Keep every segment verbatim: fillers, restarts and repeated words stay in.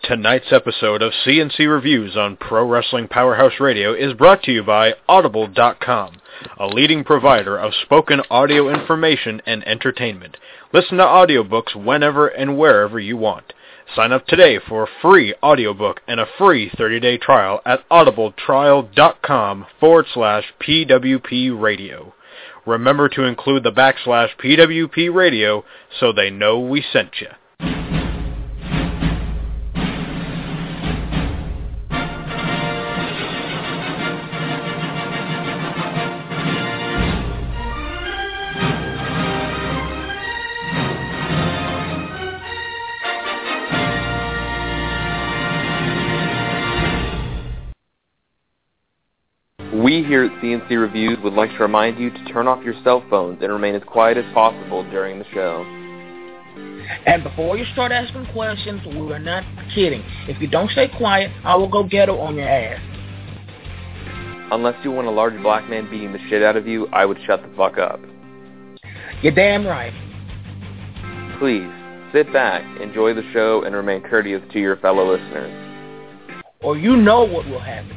Tonight's episode of C N C Reviews on Pro Wrestling Powerhouse Radio is brought to you by Audible dot com, a leading provider of spoken audio information and entertainment. Listen to audiobooks whenever and wherever you want. Sign up today for a free audiobook and a free thirty-day trial at audibletrial.com forward slash PWP radio. Remember to include the backslash PWP radio so they know we sent you. We here at C N C Reviews would like to remind you to turn off your cell phones and remain as quiet as possible during the show. And before you start asking questions, we are not kidding. If you don't stay quiet, I will go ghetto on your ass. Unless you want a large black man beating the shit out of you, I would shut the fuck up. You're damn right. Please, sit back, enjoy the show, and remain courteous to your fellow listeners. Or you know what will happen.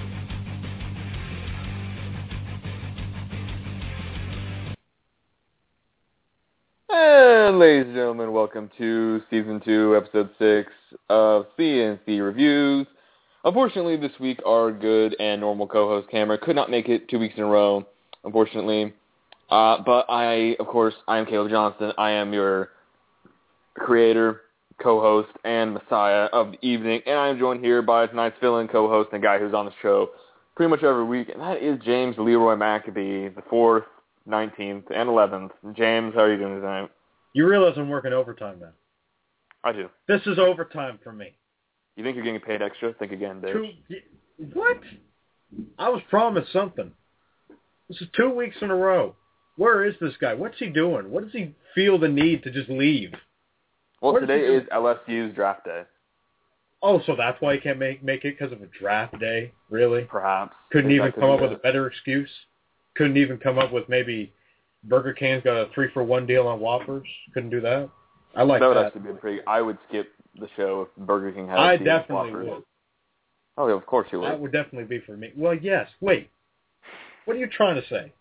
And ladies and gentlemen, welcome to Season two, Episode six of C N C Reviews. Unfortunately, this week our good and normal co-host Cameron could not make it two weeks in a row, unfortunately. Uh, but I, of course, I am Caleb Johnston. I am your creator, co-host, and messiah of the evening. And I am joined here by tonight's fill-in co-host and guy who's on the show pretty much every week. And that is James Leroy McAbee, the fourth, nineteenth, and eleventh. James, how are you doing tonight? You realize I'm working overtime now. I do. This is overtime for me. You think you're getting paid extra? Think again, bitch. Two, what? I was promised something. This is two weeks in a row. Where is this guy? What's he doing? What does he feel the need to just leave? Well, what today is L S U's draft day. Oh, so that's why he can't make, make it because of a draft day? Really? Perhaps. Couldn't even come up it. with a better excuse? Couldn't even come up with maybe Burger King's got a three-for-one deal on Whoppers? Couldn't do that? I like that. That would that. actually be pretty... I would skip the show if Burger King had a I deal definitely with Whoppers. would. Oh, yeah, of course you would. That would definitely be for me. Well, yes. Wait. What are you trying to say?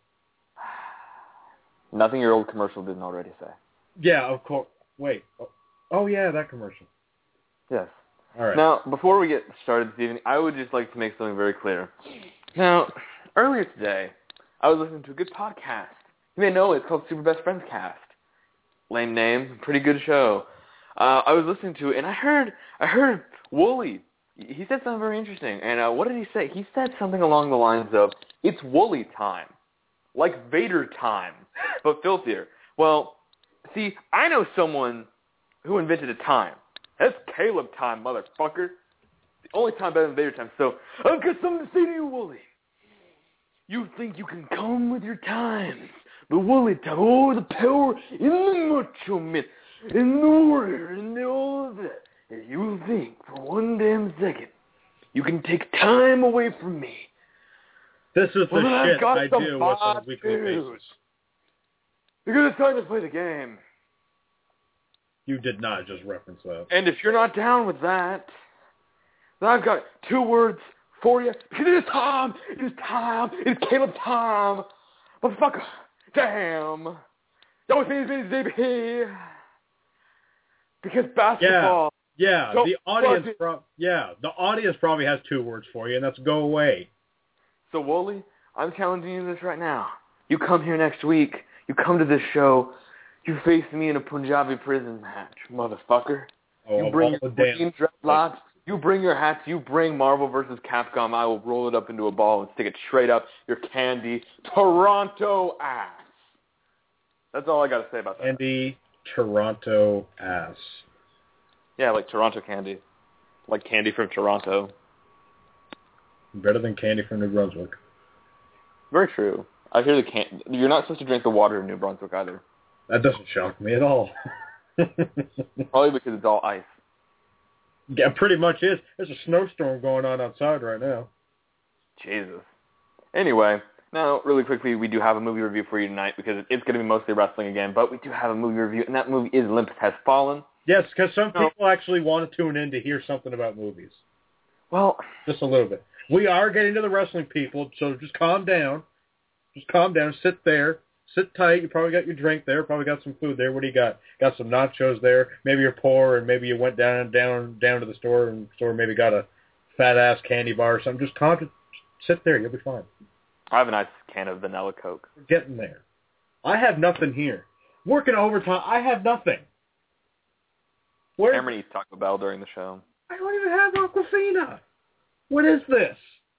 Nothing your old commercial didn't already say. Yeah, of course. Wait. Oh, oh yeah, that commercial. Yes. All right. Now, before we get started this evening, I would just like to make something very clear. Now, earlier today, I was listening to a good podcast. You may know it. It's called Super Best Friends Cast. Lame name, pretty good show. Uh, I was listening to it, and I heard I heard Wooly. He said something very interesting. And uh, what did he say? He said something along the lines of, it's Wooly time. Like Vader time, but filthier. Well, see, I know someone who invented a time. That's Caleb time, motherfucker. The only time better than Vader time. So, I've got something to say to you, Wooly. You think you can come with your times. The Wooly time. Oh, the power in the Macho Man. In the warrior. And all of that. And you think for one damn second you can take time away from me. This is the well, shit got I deal with on a weekly basis. Because it's time to play the game. You did not just reference that. And if you're not down with that, then I've got two words for you. Because it is time. It is time. It is Caleb time. Motherfucker. Damn. That was me, me, baby. Because basketball. Yeah, yeah. The audience, pro- yeah, the audience probably has two words for you, and that's go away. So, Wooly, I'm challenging you this right now. You come here next week. You come to this show. You face me in a Punjabi prison match, motherfucker. Oh, you bring your green dreadlocks. You bring your hats. You bring Marvel versus Capcom. I will roll it up into a ball and stick it straight up your candy Toronto ass. That's all I got to say about that. Candy Toronto ass. Yeah, like Toronto candy. Like candy from Toronto. Better than candy from New Brunswick. Very true. I hear the can. You're not supposed to drink the water in New Brunswick either. That doesn't shock me at all. Probably because it's all ice. Yeah, pretty much is. There's a snowstorm going on outside right now. Jesus. Anyway, now, really quickly, we do have a movie review for you tonight because it's going to be mostly wrestling again, but we do have a movie review, and that movie is Olympus Has Fallen. Yes, because some people no. actually want to tune in to hear something about movies. Well, just a little bit. We are getting to the wrestling people, so just calm down. Just calm down. Sit there. Sit tight. You probably got your drink there. Probably got some food there. What do you got? Got some nachos there. Maybe you're poor, and maybe you went down down down to the store and store maybe got a fat ass candy bar or something. Just calm. Just sit there. You'll be fine. I have a nice can of vanilla Coke. We're getting there. I have nothing here. Working overtime. I have nothing. Where? Cameron eats Taco Bell during the show. I don't even have Aquafina. What is this?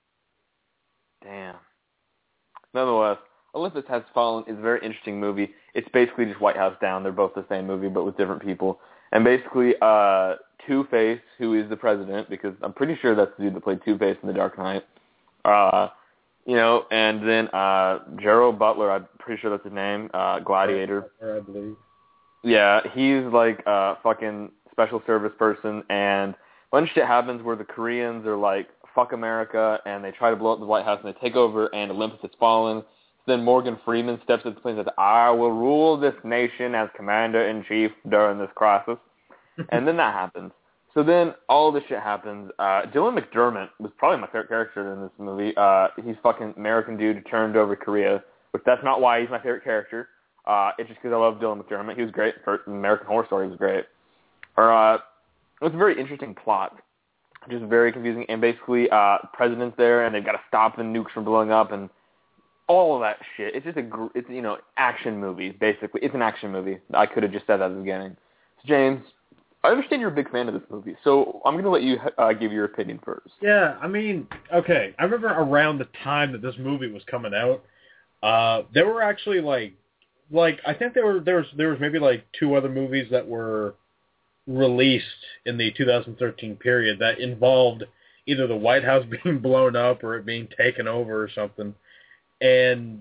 Damn. Nonetheless, Olympus Has Fallen is a very interesting movie. It's basically just White House Down. They're both the same movie, but with different people. And basically, uh, Two-Face, who is the president, because I'm pretty sure that's the dude that played Two-Face in The Dark Knight. Uh, you know, and then uh, Gerald Butler, I'm pretty sure that's his name, uh, Gladiator. I believe. Yeah, he's like a fucking special service person, and a bunch of shit happens where the Koreans are like, fuck America, and they try to blow up the White House, and they take over, and Olympus has fallen. Then Morgan Freeman steps into the plane and says, I will rule this nation as commander-in-chief during this crisis. And then that happens. So then all this shit happens. Uh, Dylan McDermott was probably my favorite character in this movie. Uh, he's fucking American dude who turned over Korea, which that's not why he's my favorite character. Uh, it's just because I love Dylan McDermott. He was great. For American Horror Story, he was great. Or, uh, it was a very interesting plot. Just very confusing. And basically, uh, the president's there, and they've got to stop the nukes from blowing up, and all of that shit. It's just a, it's, you know, action movie, basically. It's an action movie. I could have just said that at the beginning. So, James, I understand you're a big fan of this movie, so I'm going to let you uh, give your opinion first. Yeah, I mean, okay. I remember around the time that this movie was coming out, uh, there were actually, like, like I think there were there was there was maybe, like, two other movies that were released in the two thousand thirteen period that involved either the White House being blown up or it being taken over or something. And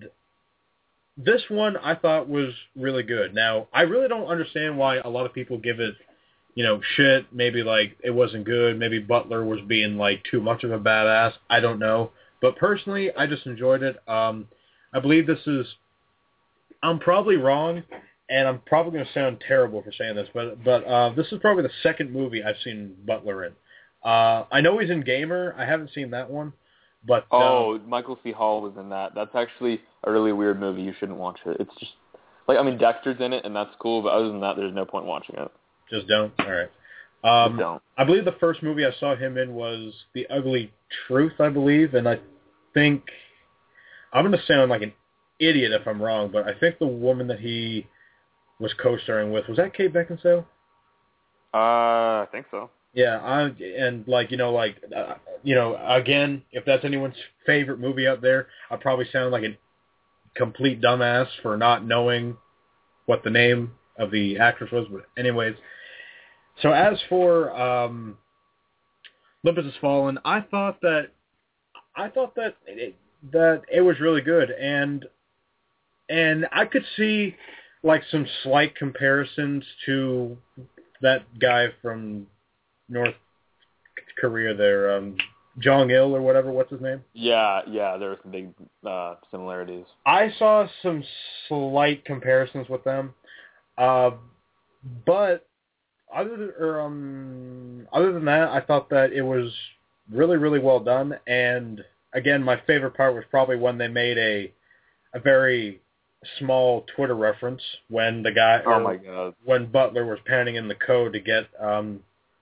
this one I thought was really good. Now, I really don't understand why a lot of people give it, you know, shit. Maybe, like, it wasn't good. Maybe Butler was being, like, too much of a badass. I don't know. But personally, I just enjoyed it. Um, I believe this is, I'm probably wrong, and I'm probably going to sound terrible for saying this, but but uh, this is probably the second movie I've seen Butler in. Uh, I know he's in Gamer. I haven't seen that one. But, oh, uh, Michael C. Hall was in that. That's actually a really weird movie. You shouldn't watch it. It's just, like, I mean, Dexter's in it, and that's cool, but other than that, there's no point watching it. Just don't? All right. Um, just don't. I believe the first movie I saw him in was The Ugly Truth, I believe, and I think, I'm going to sound like an idiot if I'm wrong, but I think the woman that he was co-starring with, was that Kate Beckinsale? Uh, I think so. Yeah, I, and like, you know, like, uh, you know, again, if that's anyone's favorite movie out there, I probably sound like a complete dumbass for not knowing what the name of the actress was. But anyways, so as for um, Olympus Has Fallen, I thought that I thought that it, that it was really good, and and I could see like some slight comparisons to that guy from North Korea there, um, Jong-il or whatever, what's his name? Yeah, yeah, there were some big uh, similarities. I saw some slight comparisons with them, uh, but other than, or, um, other than that, I thought that it was really, really well done, and again, my favorite part was probably when they made a a very small Twitter reference when the guy, oh my God, when Butler was panning in the code to get um,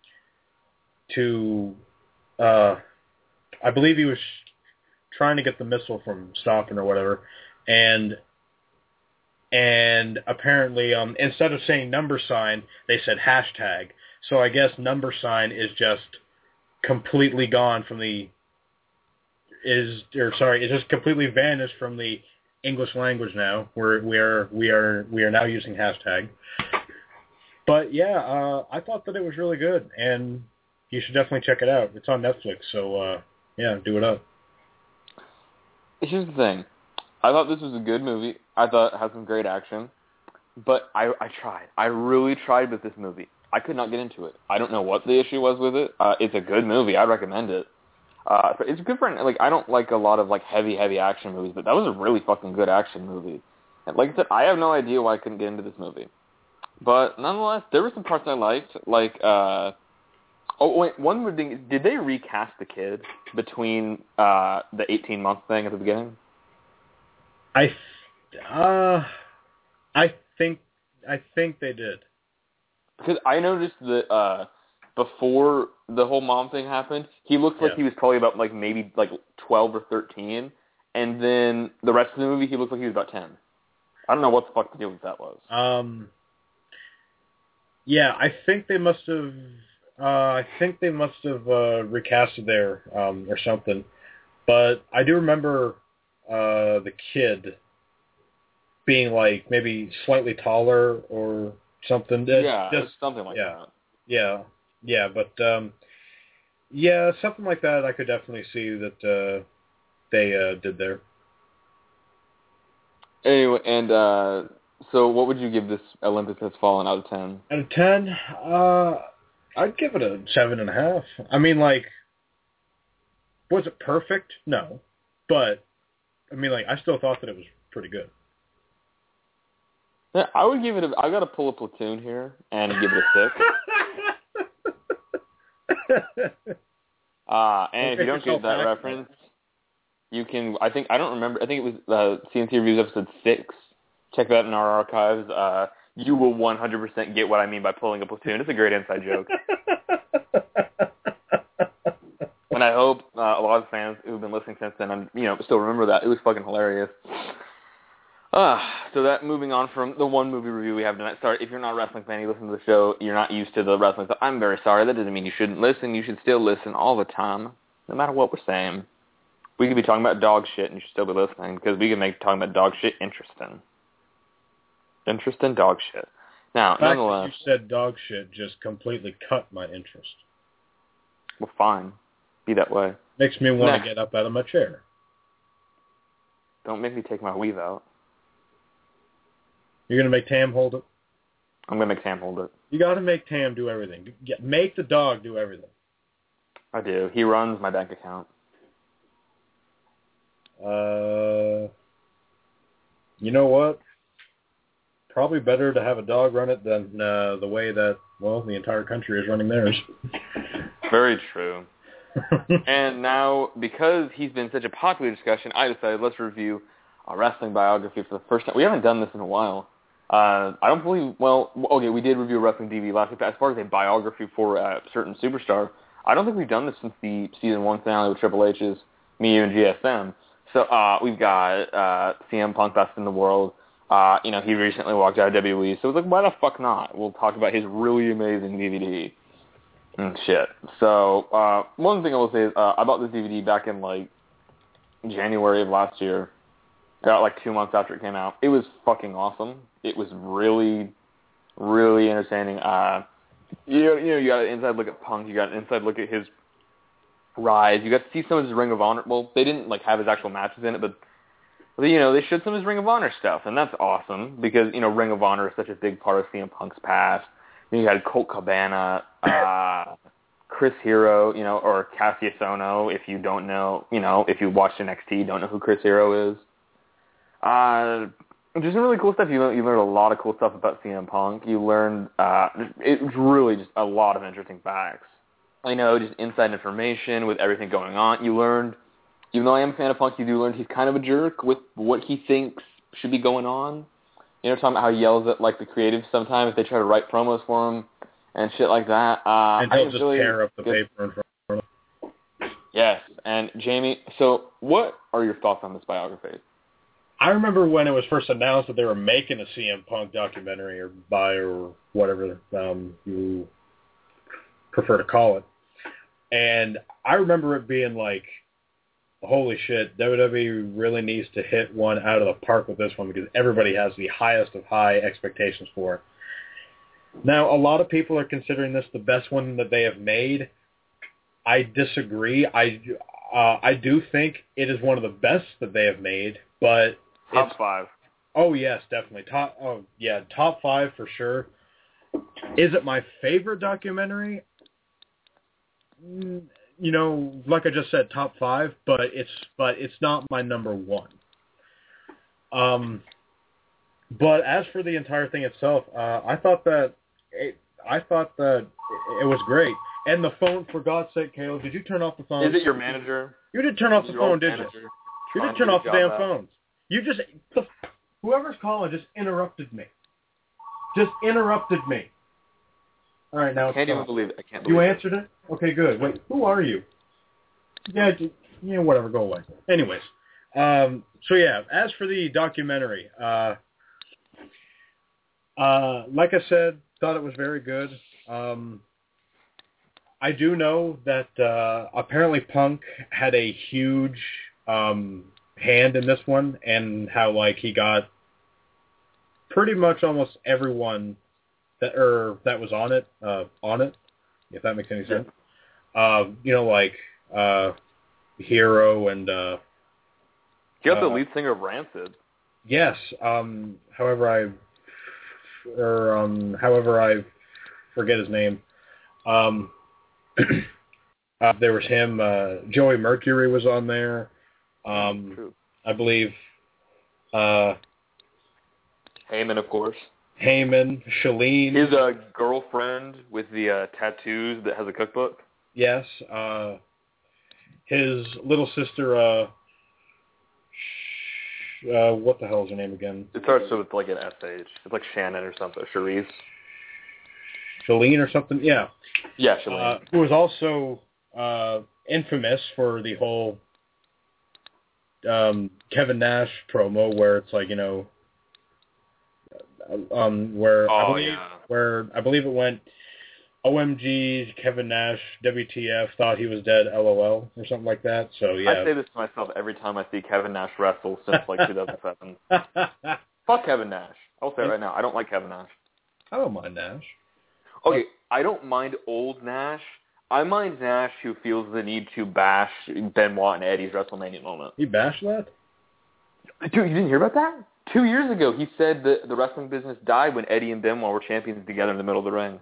to, uh, I believe he was trying to get the missile from stopping or whatever, and and apparently um, instead of saying number sign, they said hashtag. So I guess number sign is just completely gone from the is or sorry, it just completely vanished from the English language now. We're we are we are we are now using hashtag. But yeah, uh, I thought that it was really good, and you should definitely check it out. It's on Netflix, so uh, yeah, do it up. Here's the thing. I thought this was a good movie. I thought it had some great action. But I, I tried. I really tried with this movie. I could not get into it. I don't know what the issue was with it. Uh, it's a good movie. I recommend it. Uh, it's good for, like, I don't like a lot of, like, heavy, heavy action movies, but that was a really fucking good action movie. And like I said, I have no idea why I couldn't get into this movie. But nonetheless, there were some parts I liked. Like, uh, oh wait, one weird thing: did they recast the kid between uh, the eighteen-month thing at the beginning? I, uh, I think I think they did. Because I noticed that uh, before the whole mom thing happened, he looked like Yeah. he was probably about like maybe like twelve or thirteen, and then the rest of the movie he looked like he was about ten. I don't know what the fuck the deal with that was. Um. Yeah, I think they must have. Uh, I think they must have uh, recasted there um, or something. But I do remember uh, the kid being like maybe slightly taller or something. Just, yeah, it was just something like yeah, that. yeah, yeah. But um, yeah, something like that. I could definitely see that uh, they uh, did there. Anyway, and uh, so what would you give this Olympus Has Fallen out of ten? Out of ten, uh, I'd give it a seven and a half. I mean, like, was it perfect? No, but I mean, like, I still thought that it was pretty good. Yeah, I would give it a. I got to pull a Platoon here and give it a six. uh, and if you don't get that reference, you can. I think I don't remember. I think it was uh, C N C Reviews episode six. Check that in our archives. Uh, you will one hundred percent get what I mean by pulling a Platoon. It's a great inside joke. And I hope uh, a lot of fans who've been listening since then, and you know, still remember that. It was fucking hilarious. Uh, so that moving on from the one movie review we have tonight. Sorry, if you're not a wrestling fan, you listen to the show, you're not used to the wrestling stuff. I'm very sorry. That doesn't mean you shouldn't listen. You should still listen all the time, no matter what we're saying. We could be talking about dog shit, and you should still be listening, because we can make talking about dog shit interesting. Interesting dog shit. Now, the fact nonetheless, that you said dog shit just completely cut my interest. Well, fine. Be that way. Makes me want Nah. to get up out of my chair. Don't make me take my weave out. You're gonna make Tam hold it. I'm going to make Sam hold it. You got to make Tam do everything. Get, make the dog do everything. I do. He runs my bank account. Uh, you know what? Probably better to have a dog run it than uh, the way that, well, the entire country is running theirs. Very true. And now, because he's been such a popular discussion, I decided let's review a wrestling biography for the first time. We haven't done this in a while. Uh, I don't believe, well, okay, we did review a wrestling D V D last week, but as far as a biography for a certain superstar, I don't think we've done this since the season one finale with Triple H's Me, You, and G S M. So uh, we've got uh, C M Punk, Best in the World. Uh, you know, he recently walked out of W W E, so it was like, why the fuck not? We'll talk about his really amazing D V D. And shit. So, uh, one thing I will say is, uh, I bought this D V D back in, like, January of last year. About, like, two months after it came out. It was fucking awesome. It was really, really entertaining. Uh, you know, you know, you got an inside look at Punk. You got an inside look at his rise. You got to see some of his Ring of Honor. Well, they didn't, like, have his actual matches in it, but, you know, they showed some of his Ring of Honor stuff, and that's awesome because, you know, Ring of Honor is such a big part of C M Punk's past. You had Colt Cabana, uh, Chris Hero, you know, or Cassius Ohno, if you don't know, you know, if you watched N X T, don't know who Chris Hero is. Uh, just some really cool stuff. You learned, you learned a lot of cool stuff about C M Punk. You learned, uh, it was really just a lot of interesting facts. You know, just inside information with everything going on. You learned, even though I am a fan of Punk, you do learn he's kind of a jerk with what he thinks should be going on. You know, talking about how he yells at, like, the creatives sometimes if they try to write promos for him and shit like that. Uh, and he'll I just really tear up the good. paper in front of him. Yes. And, Jamie, so what are your thoughts on this biography? I remember when it was first announced that they were making a C M Punk documentary or bi or whatever um, you prefer to call it. And I remember it being like, holy shit, W W E really needs to hit one out of the park with this one because everybody has the highest of high expectations for it. Now, a lot of people are considering this the best one that they have made. I disagree. I uh, I do think it is one of the best that they have made, but Top it's, five. Oh, yes, definitely. Top. Oh, yeah, top five for sure. Is it my favorite documentary? You know, like I just said, top five, but it's but it's not my number one. Um, but as for the entire thing itself, uh, I thought that it, I thought that it was great. And the phone, for God's sake, Caleb, did you turn off the phone? Is it your manager? You did turn off Is the your old phone, did manager you? You trying did to turn get off the a job damn back? phones. You just, the, whoever's calling just interrupted me. Just interrupted me. All right, now I it's can't even stopped. believe it. I can't believe You it. answered it? Okay, good. Wait, who are you? Yeah, just, yeah, whatever, go away. Anyways, um, so yeah, as for the documentary, uh, uh, like I said, thought it was very good. Um, I do know that uh, apparently Punk had a huge um, hand in this one, and how like he got pretty much almost everyone that or that was on it uh, on it, if that makes any sense. Uh, you know, like uh, Hero and uh, You got the uh, lead singer of Rancid. yes. Um, however, I or um, however I forget his name. Um, uh, there was him. Uh, Joey Mercury was on there. Um, True. I believe. Uh, Heyman, of course. Heyman, Shalene. His uh, girlfriend with the uh, tattoos that has a cookbook. Yes. Uh, his little sister. Uh, sh- uh, what the hell is her name again? It starts with like an S H. It's like Shannon or something. Charisse. Shalene or something. Yeah. Yeah, Shalene. Uh, who was also uh, infamous for the whole um, Kevin Nash promo, where it's like, you know, um, where Oh, I believe yeah. where I believe it went, O M G, Kevin Nash, W T F, thought he was dead, LOL, or something like that. So yeah. I say this to myself every time I see Kevin Nash wrestle since like two thousand seven. Fuck Kevin Nash. I'll say it right now. I don't like Kevin Nash. I don't mind Nash. Okay, I don't mind old Nash. I mind Nash who feels the need to bash Benoit and Eddie's WrestleMania moment. He bashed that? Dude, you didn't hear about that? Two years ago, he said that the wrestling business died when Eddie and Benoit were champions together in the middle of the ring.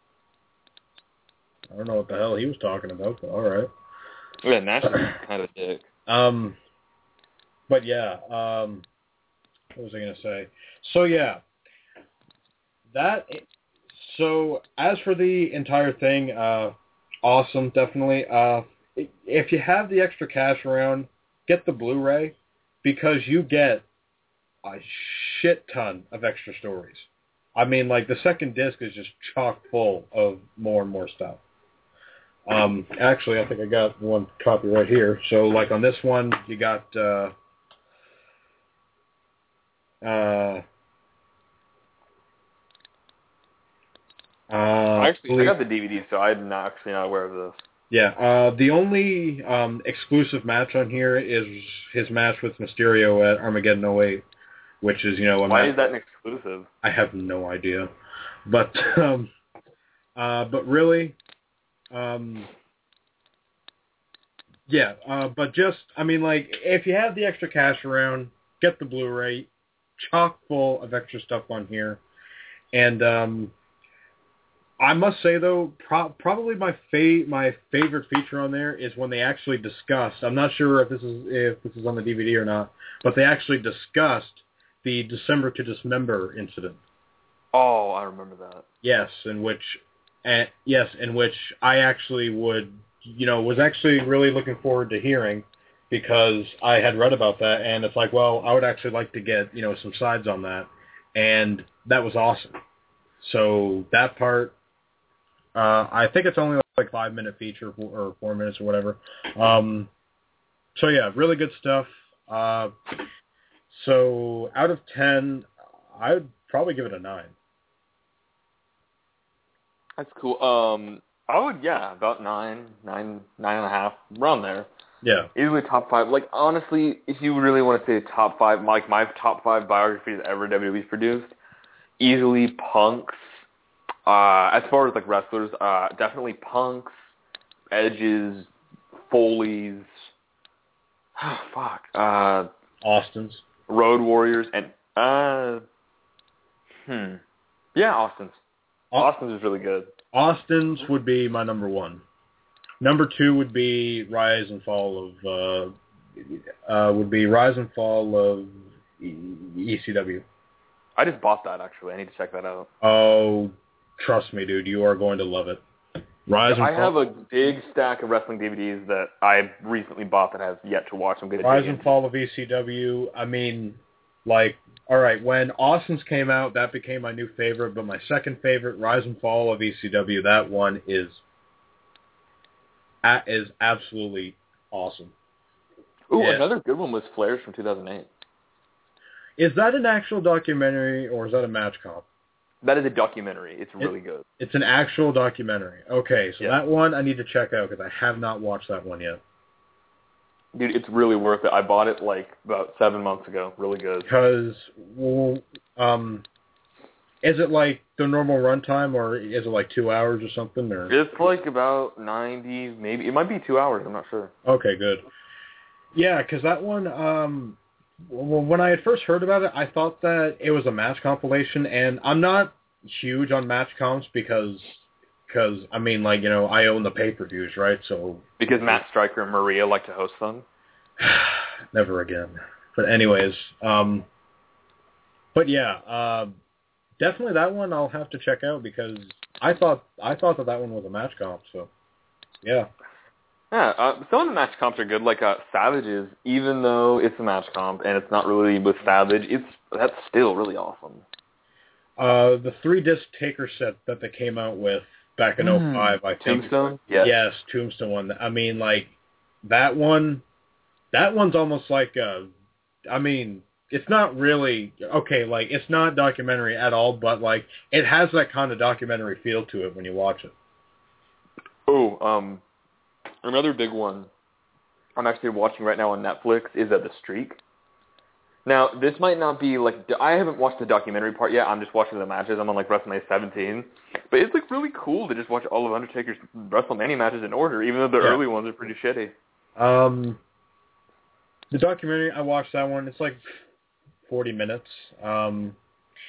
I don't know what the hell he was talking about, but all right. Yeah, Nash is kind of a dick. Um, but yeah, um, what was I going to say? So yeah, that, so as for the entire thing, uh, awesome, definitely. Uh, if you have the extra cash around, get the Blu-ray, because you get a shit ton of extra stories. I mean, like, the second disc is just chock full of more and more stuff. Um, actually, I think I got one copy right here. So, like, on this one, you got, uh, uh, uh, Actually, I got the D V D, so I'm not actually not aware of this. yeah, uh, the only um, exclusive match on here is his match with Mysterio at Armageddon oh eight, which is, you know... a Why match- is that an exclusive? I have no idea. But, um, uh, but really, um, yeah, uh, but just, I mean, like, if you have the extra cash around, get the Blu-ray, chock full of extra stuff on here. And, um, I must say, though, pro- probably my fa- my favorite feature on there is when they actually discussed, I'm not sure if this is if this is on the D V D or not, but they actually discussed the December to Dismember incident. Oh, I remember that. Yes, in which, uh, yes, in which I actually would, you know, was actually really looking forward to hearing, because I had read about that, and it's like, well, I would actually like to get, you know, some sides on that, and that was awesome. So that part, uh, I think it's only like five minute feature or four minutes or whatever. Um, so yeah, really good stuff. Uh, so out of ten, I would probably give it a nine. That's cool. Um, I would, yeah, about nine, nine, nine and a half, around there. Yeah. Easily top five. Like, honestly, if you really want to say top five, like my top five biographies ever W W E's produced, easily Punk's. Uh, as far as like wrestlers, uh, definitely Punk's, Edge's, Foley's. Oh, fuck. Uh, Austin's. Road Warriors and uh, hmm, yeah, Austin's. Austin's is really good. Austin's would be my number one. Number two would be Rise and Fall of uh, uh, would be Rise and Fall of E C W. I just bought that, actually. I need to check that out. Oh, trust me, dude. You are going to love it. Rise and I Fall. have a big stack of wrestling D V Ds that I recently bought that I have yet to watch. I'm going to Rise dig and into. Fall of E C W. I mean, like, all right, when Austin's came out, that became my new favorite. But my second favorite, Rise and Fall of E C W, that one is is absolutely awesome. Ooh, Yeah. another good one was Flair's from two thousand eight. Is that an actual documentary or is that a match comp? That is a documentary. It's really it, good. It's an actual documentary. Okay, so Yeah. that one I need to check out because I have not watched that one yet. Dude, it's really worth it. I bought it like about seven months ago. Really good. Because, well, um, is it like the normal runtime or is it like two hours or something? Or It's like about ninety, maybe. It might be two hours. I'm not sure. Okay, good. Yeah, because that one, um, well, when I had first heard about it, I thought that it was a match compilation, and I'm not huge on match comps because, because I mean, like, you know, I own the pay-per-views, right? So Because Matt Stryker and Maria like to host them. never again. But anyways, um, but yeah, uh, definitely that one I'll have to check out because I thought I thought that that one was a match comp. So yeah. Yeah, uh, some of the match comps are good, like uh, Savage's, even though it's a match comp and it's not really with Savage, it's that's still really awesome. Uh, the three-disc Taker set that they came out with back in oh five, I think. Tombstone? Yes. Yes, Tombstone one. I mean, like, that one, that one's almost like, a, I mean, it's not really, okay, like, it's not documentary at all, but, like, it has that kind of documentary feel to it when you watch it. Oh, um... another big one I'm actually watching right now on Netflix is uh, The Streak. Now, this might not be, like, I haven't watched the documentary part yet. I'm just watching the matches. I'm on, like, WrestleMania seventeen. But it's, like, really cool to just watch all of Undertaker's WrestleMania matches in order, even though the Yeah. early ones are pretty shitty. Um, the documentary, I watched that one. It's, like, forty minutes. Um,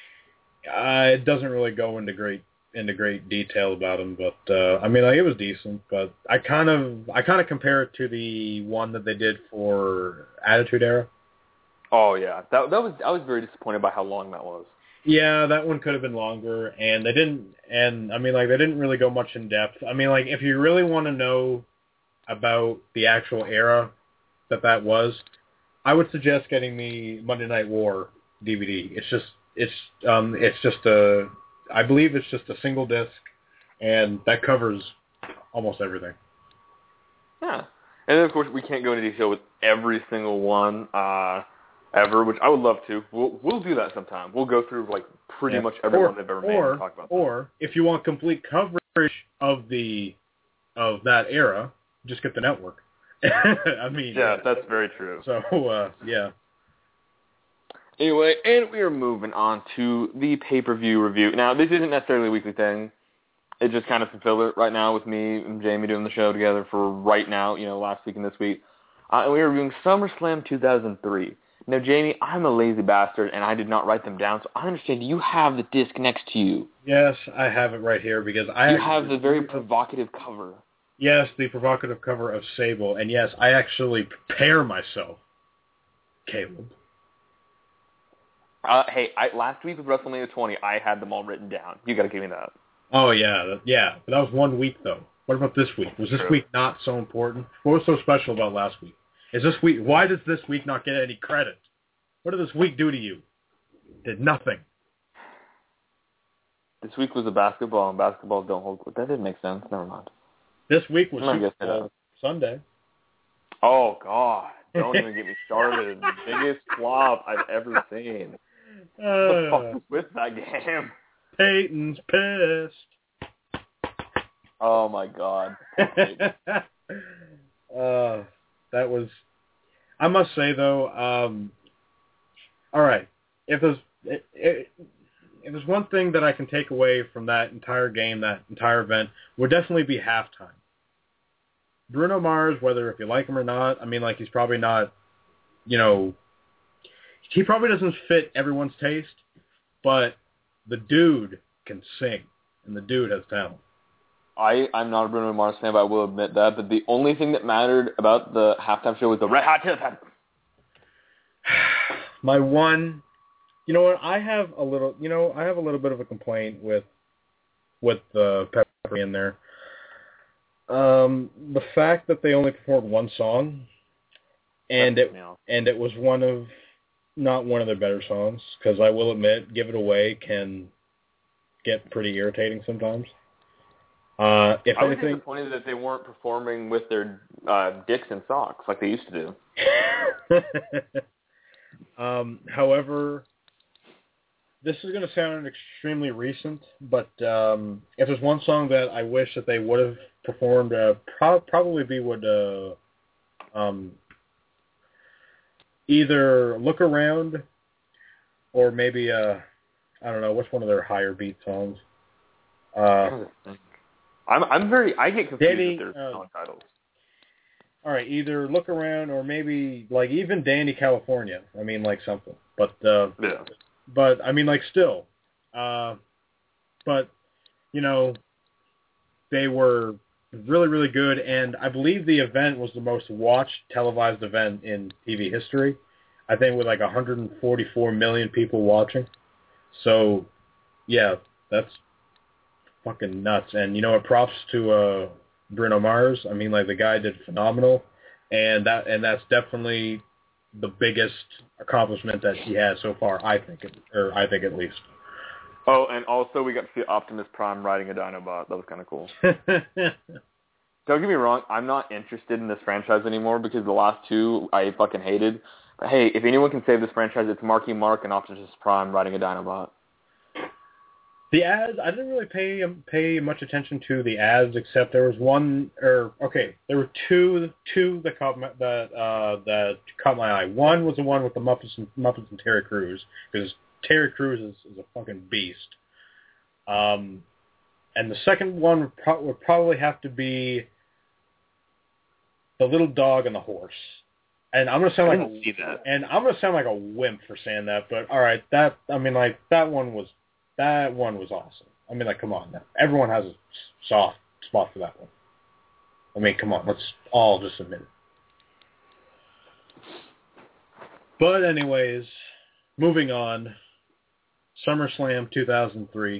uh, it doesn't really go into great into great detail about him, but uh, I mean, like, it was decent. But I kind of I kind of compare it to the one that they did for Attitude Era. Oh, yeah. That that was I was very disappointed by how long that was. Yeah, that one could have been longer, and they didn't. And I mean, like, they didn't really go much in depth. I mean, like, if you really want to know about the actual era that that was, I would suggest getting the Monday Night War D V D. It's just it's um it's just a I believe it's just a single disc, and that covers almost everything. Yeah. And then, of course, we can't go into detail with every single one uh, ever, which I would love to. We'll we'll do that sometime. We'll go through, like, pretty Yeah. much everyone or, they've ever or, made and talk about them. Or, if you want complete coverage of the of that era, just get the network. I mean... Yeah, that's very true. So, uh, yeah. Anyway, and we are moving on to the pay-per-view review. Now, this isn't necessarily a weekly thing. It's just kind of some filler right now with me and Jamie doing the show together for right now, you know, last week and this week. Uh, and we are reviewing SummerSlam two thousand three. Now, Jamie, I'm a lazy bastard, and I did not write them down, so I understand you have the disc next to you. Yes, I have it right here because I... You actually, have the very provocative cover. Yes, the provocative cover of Sable, and yes, I actually prepare myself, Caleb. Uh, hey, I, last week with WrestleMania twenty, I had them all written down. You got to give me that. Oh, yeah, that, yeah, but that was one week, though. What about this week? Was this True. week not so important? What was so special about last week? Is this week? Why does this week not get any credit? What did this week do to you? Did nothing. This week was a basketball, and basketball don't hold... That didn't make sense. Never mind. This week was I'm not Super gonna say Bowl Sunday. Oh, God. Don't even get me started. The biggest flop I've ever seen. What the fuck Uh, was with that game? Peyton's pissed. Oh, my God. uh, that was... I must say, though, um, all right, if there's, if, if there's one thing that I can take away from that entire game, that entire event, would definitely be halftime. Bruno Mars, whether if you like him or not, I mean, like, he's probably not, you know, he probably doesn't fit everyone's taste, but the dude can sing, and the dude has talent. I, I'm not a Bruno Mars fan, but I will admit that. But the only thing that mattered about the halftime show was the Red Hot Chili Peppers. My one you know what? I have a little, you know, I have a little bit of a complaint with with the uh, Pepper in there. Um, the fact that they only performed one song, and it and it was one of not one of their better songs, because I will admit, "Give It Away" can get pretty irritating sometimes. Uh, if I was anything, disappointed that they weren't performing with their uh, dicks and socks like they used to do. um, however, this is going to sound extremely recent, but um, if there's one song that I wish that they would have performed, uh, pro- probably be would uh, um, either "Look Around" or maybe uh, I don't know, what's one of their higher beat songs. Uh, I'm I'm very I get confused Danny, with their uh, song titles. All right, either "Look Around" or maybe like even "Danny California." I mean, like something, but uh, yeah. But I mean, like still, uh, but you know, they were really really good, and I believe the event was the most watched televised event in T V history. I think with like one hundred forty-four million people watching. So, yeah, that's fucking nuts. And you know what? Props to uh, Bruno Mars. I mean, like the guy did phenomenal, and that and that's definitely the biggest accomplishment that he has so far. I think, or I think at least. Oh, and also we got to see Optimus Prime riding a Dinobot. That was kind of cool. Don't get me wrong. I'm not interested in this franchise anymore because the last two I fucking hated. But hey, if anyone can save this franchise, it's Marky Mark and Optimus Prime riding a Dinobot. The ads, I didn't really pay pay much attention to the ads, except there was one, or okay, there were two two that caught my, that uh, that caught my eye. One was the one with the Muppets and Muppets and Terry Crews, because Terry Crews is, is a fucking beast. Um, and the second one would, pro- would probably have to be the little dog and the horse. And I'm gonna sound I like didn't a, see that. and I'm gonna sound like a wimp for saying that, but all right, that I mean, like that one was. That one was awesome. I mean, like, come on. Everyone has a soft spot for that one. I mean, come on. Let's all just admit it. But anyways, moving on. SummerSlam two thousand three.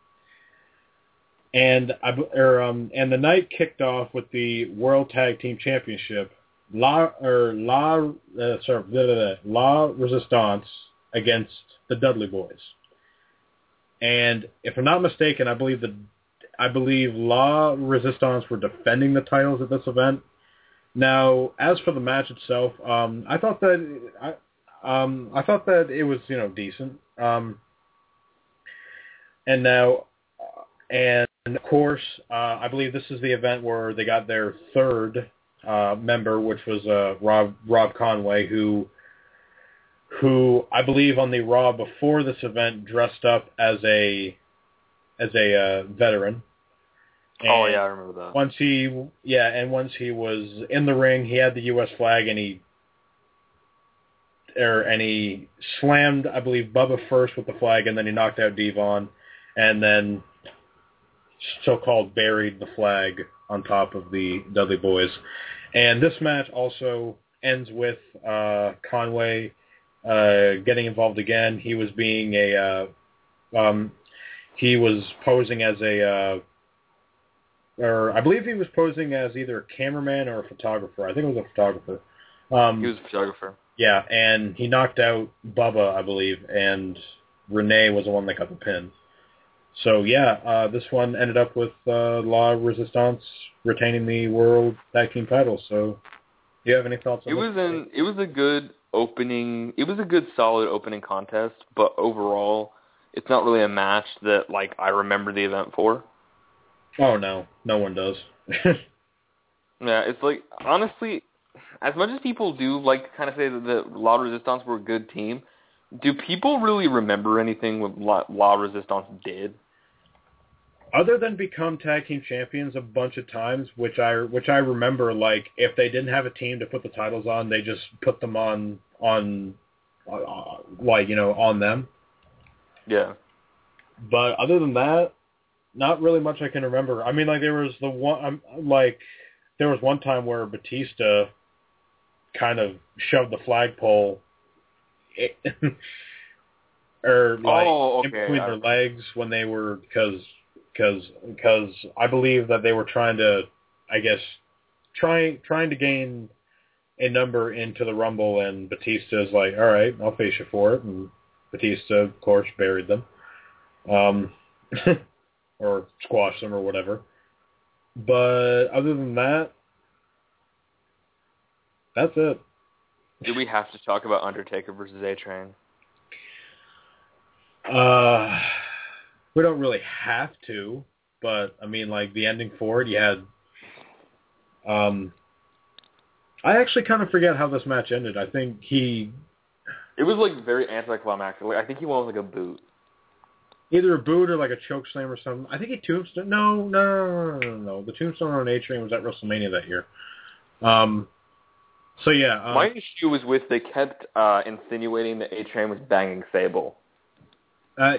And I, or, um, and the night kicked off with the World Tag Team Championship. La, or La, uh, sorry, blah, blah, blah, La Resistance against the Dudley Boys. And if I'm not mistaken, I believe the I believe La Resistance were defending the titles at this event. Now, as for the match itself, um, I thought that I um, I thought that it was you know decent. Um, and now, and of course, uh, I believe this is the event where they got their third uh, member, which was uh, Rob Rob Conway, who. who I believe on the Raw before this event dressed up as a as a uh, veteran. And oh yeah, I remember that. Once he yeah, and once he was in the ring, he had the U S flag and he er, and he slammed, I believe, Bubba first with the flag, and then he knocked out Devon, and then so-called buried the flag on top of the Dudley Boys. And this match also ends with uh, Conway Uh, getting involved again. He was being a, uh, um, he was posing as a, uh, or I believe he was posing as either a cameraman or a photographer. I think it was a photographer. Um, he was a photographer. Yeah, and he knocked out Bubba, I believe, and Renee was the one that got the pin. So yeah, uh, this one ended up with uh, La Resistance retaining the World Tag Team titles. So, do you have any thoughts on it this? was an It was a good opening. It was a good, solid opening contest, but overall, it's not really a match that like I remember the event for. Oh no, no one does. Yeah, it's like honestly, as much as people do like to kind of say that the La Resistance were a good team, do people really remember anything what La, La Resistance did? Other than become tag team champions a bunch of times, which I which I remember, like if they didn't have a team to put the titles on, they just put them on on uh, like you know on them. Yeah. But other than that, not really much I can remember. I mean, like there was the one, um, like there was one time where Batista kind of shoved the flagpole or like oh, okay, in between yeah. their legs when they were because because because I believe that they were trying to, I guess, trying trying to gain a number into the Rumble, and Batista's like, all right, I'll face you for it, and Batista, of course, buried them, um, or squashed them or whatever. But other than that, that's it. Do we have to talk about Undertaker versus A-Train? Uh, we don't really have to, but I mean, like the ending for it, you had. Um, I actually kind of forget how this match ended. I think he. It was like very anticlimactic. Like, I think he won with like a boot. Either a boot or like a choke slam or something. I think he tombstone. No, no, no, no, no, no. The tombstone on A-Train was at WrestleMania that year. Um. So yeah. Uh, My issue was with they kept uh, insinuating that A-Train was banging Sable. Uh,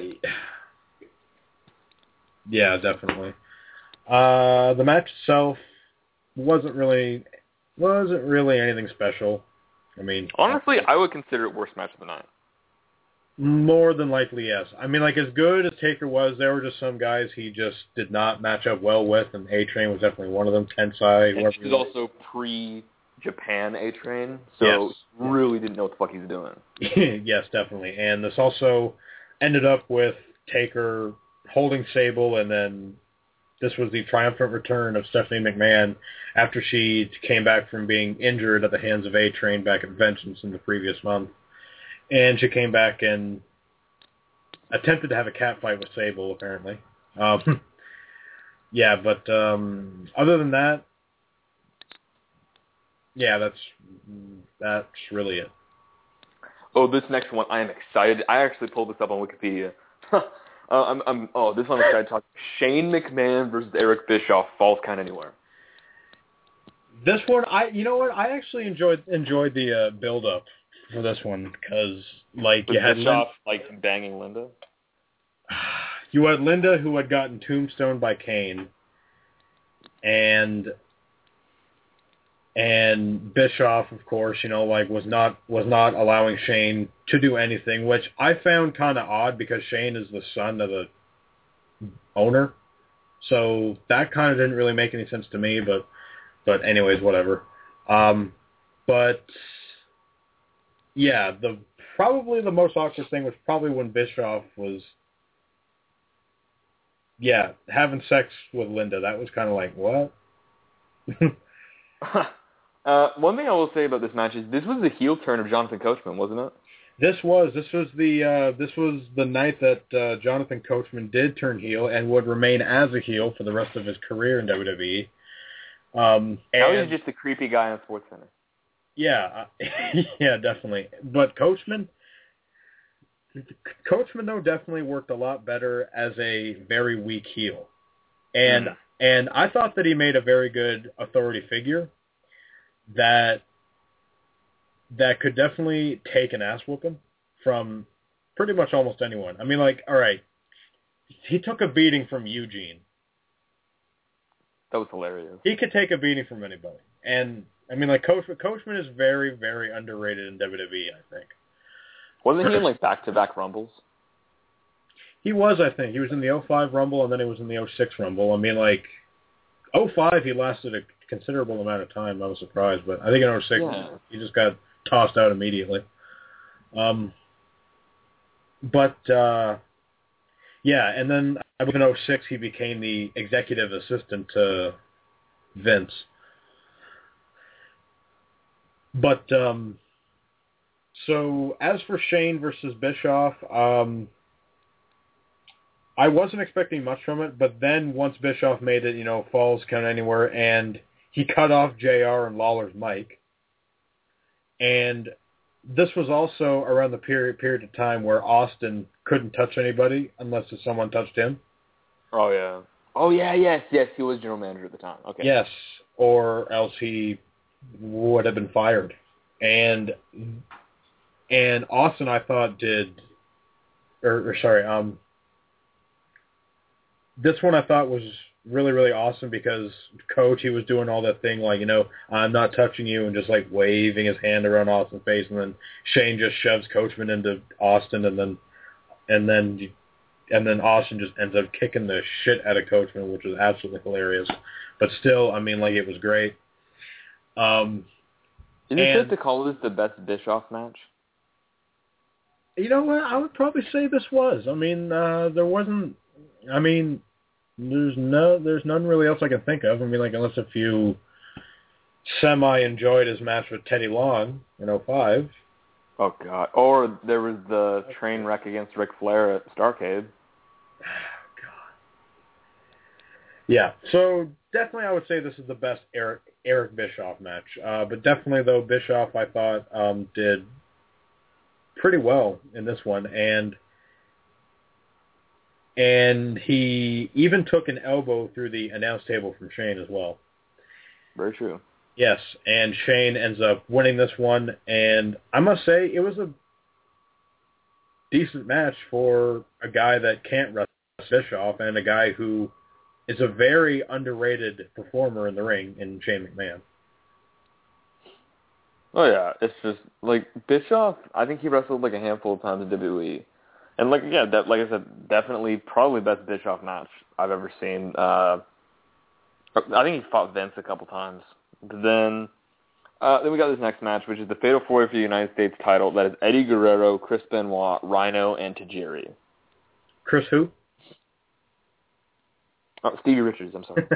yeah, definitely. Uh, the match itself wasn't really wasn't really anything special. I mean, honestly, I would consider it worst match of the night. More than likely, yes. I mean, like as good as Taker was, there were just some guys he just did not match up well with, and A-Train was definitely one of them. Tensai. And he was also pre-Japan A-Train, so yes. really didn't know what the fuck he was doing. Yes, definitely. And this also ended up with Taker holding Sable, and then this was the triumphant return of Stephanie McMahon after she came back from being injured at the hands of A-Train back at Vengeance in the previous month. And she came back and attempted to have a cat fight with Sable, apparently. Um, yeah, but um, other than that, yeah, that's that's really it. Oh, this next one, I am excited. I actually pulled this up on Wikipedia. uh, I'm, I'm, oh, this one I'm excited to talk. Shane McMahon versus Eric Bischoff, Falls Count Anywhere. This one, I, you know what? I actually enjoyed enjoyed the uh, build up for this one because, like, With you had Bischoff Lin- like banging Linda. You had Linda, who had gotten tombstoned by Kane, and. And Bischoff, of course, you know, like was not was not allowing Shane to do anything, which I found kind of odd because Shane is the son of the owner, so that kind of didn't really make any sense to me. But, but anyways, whatever. Um, but yeah, the probably the most awkward thing was probably when Bischoff was, yeah, having sex with Linda. That was kind of like what. Uh, one thing I will say about this match is this was the heel turn of Jonathan Coachman, wasn't it? This was this was the uh, this was the night that uh, Jonathan Coachman did turn heel and would remain as a heel for the rest of his career in W W E. Um, now and, he's just a creepy guy on SportsCenter. Yeah, uh, yeah, definitely. But Coachman, Coachman though definitely worked a lot better as a very weak heel, and mm. and I thought that he made a very good authority figure. That that could definitely take an ass whooping from pretty much almost anyone. I mean, like, all right, he took a beating from Eugene. That was hilarious. He could take a beating from anybody. And, I mean, like, Coachman, Coachman is very, very underrated in W W E, I think. Wasn't he in, like, back-to-back Rumbles? He was, I think. He was in the oh five Rumble, and then he was in the oh six Rumble. I mean, like, oh five, he lasted a considerable amount of time. I was surprised, but I think in oh six yeah. he just got tossed out immediately. Um, but uh, yeah, and then I believe in oh six he became the executive assistant to Vince. But um, so as for Shane versus Bischoff, um, I wasn't expecting much from it, but then once Bischoff made it, you know, Falls Count Anywhere, and he cut off J R and Lawler's mic. And this was also around the period period of time where Austin couldn't touch anybody unless someone touched him. Oh, yeah. Oh, yeah, yes, yes. He was general manager at the time. Okay. Yes, or else he would have been fired. And and Austin, I thought, did... Or, or sorry, um... this one I thought was really, really awesome because Coach, he was doing all that thing like, you know, I'm not touching you, and just like waving his hand around Austin's face, and then Shane just shoves Coachman into Austin, and then and then and then Austin just ends up kicking the shit out of Coachman, which was absolutely hilarious. But still, I mean, like, it was great. Um, Is it safe to call this the best Bischoff match? You know what? I would probably say this was. I mean, uh, there wasn't. I mean, there's no, there's none really else I can think of. I mean, like, unless if you semi enjoyed his match with Teddy Long in oh five. Oh God! Or there was the train wreck against Ric Flair at Starrcade. Oh God. Yeah. So definitely, I would say this is the best Eric Eric Bischoff match. Uh, but definitely, though, Bischoff, I thought, um, did pretty well in this one, and and he even took an elbow through the announce table from Shane as well. Very true. Yes, and Shane ends up winning this one, and I must say it was a decent match for a guy that can't wrestle Bischoff and a guy who is a very underrated performer in the ring in Shane McMahon. Oh yeah, it's just like Bischoff. I think he wrestled like a handful of times in W W E, and like yeah, that, like I said, definitely probably best Bischoff match I've ever seen. Uh, I think he fought Vince a couple times. But then, uh, then we got this next match, which is the Fatal Four-Way for the United States title. That is Eddie Guerrero, Chris Benoit, Rhino, and Tajiri. Chris who? Oh, Stevie Richards. I'm sorry.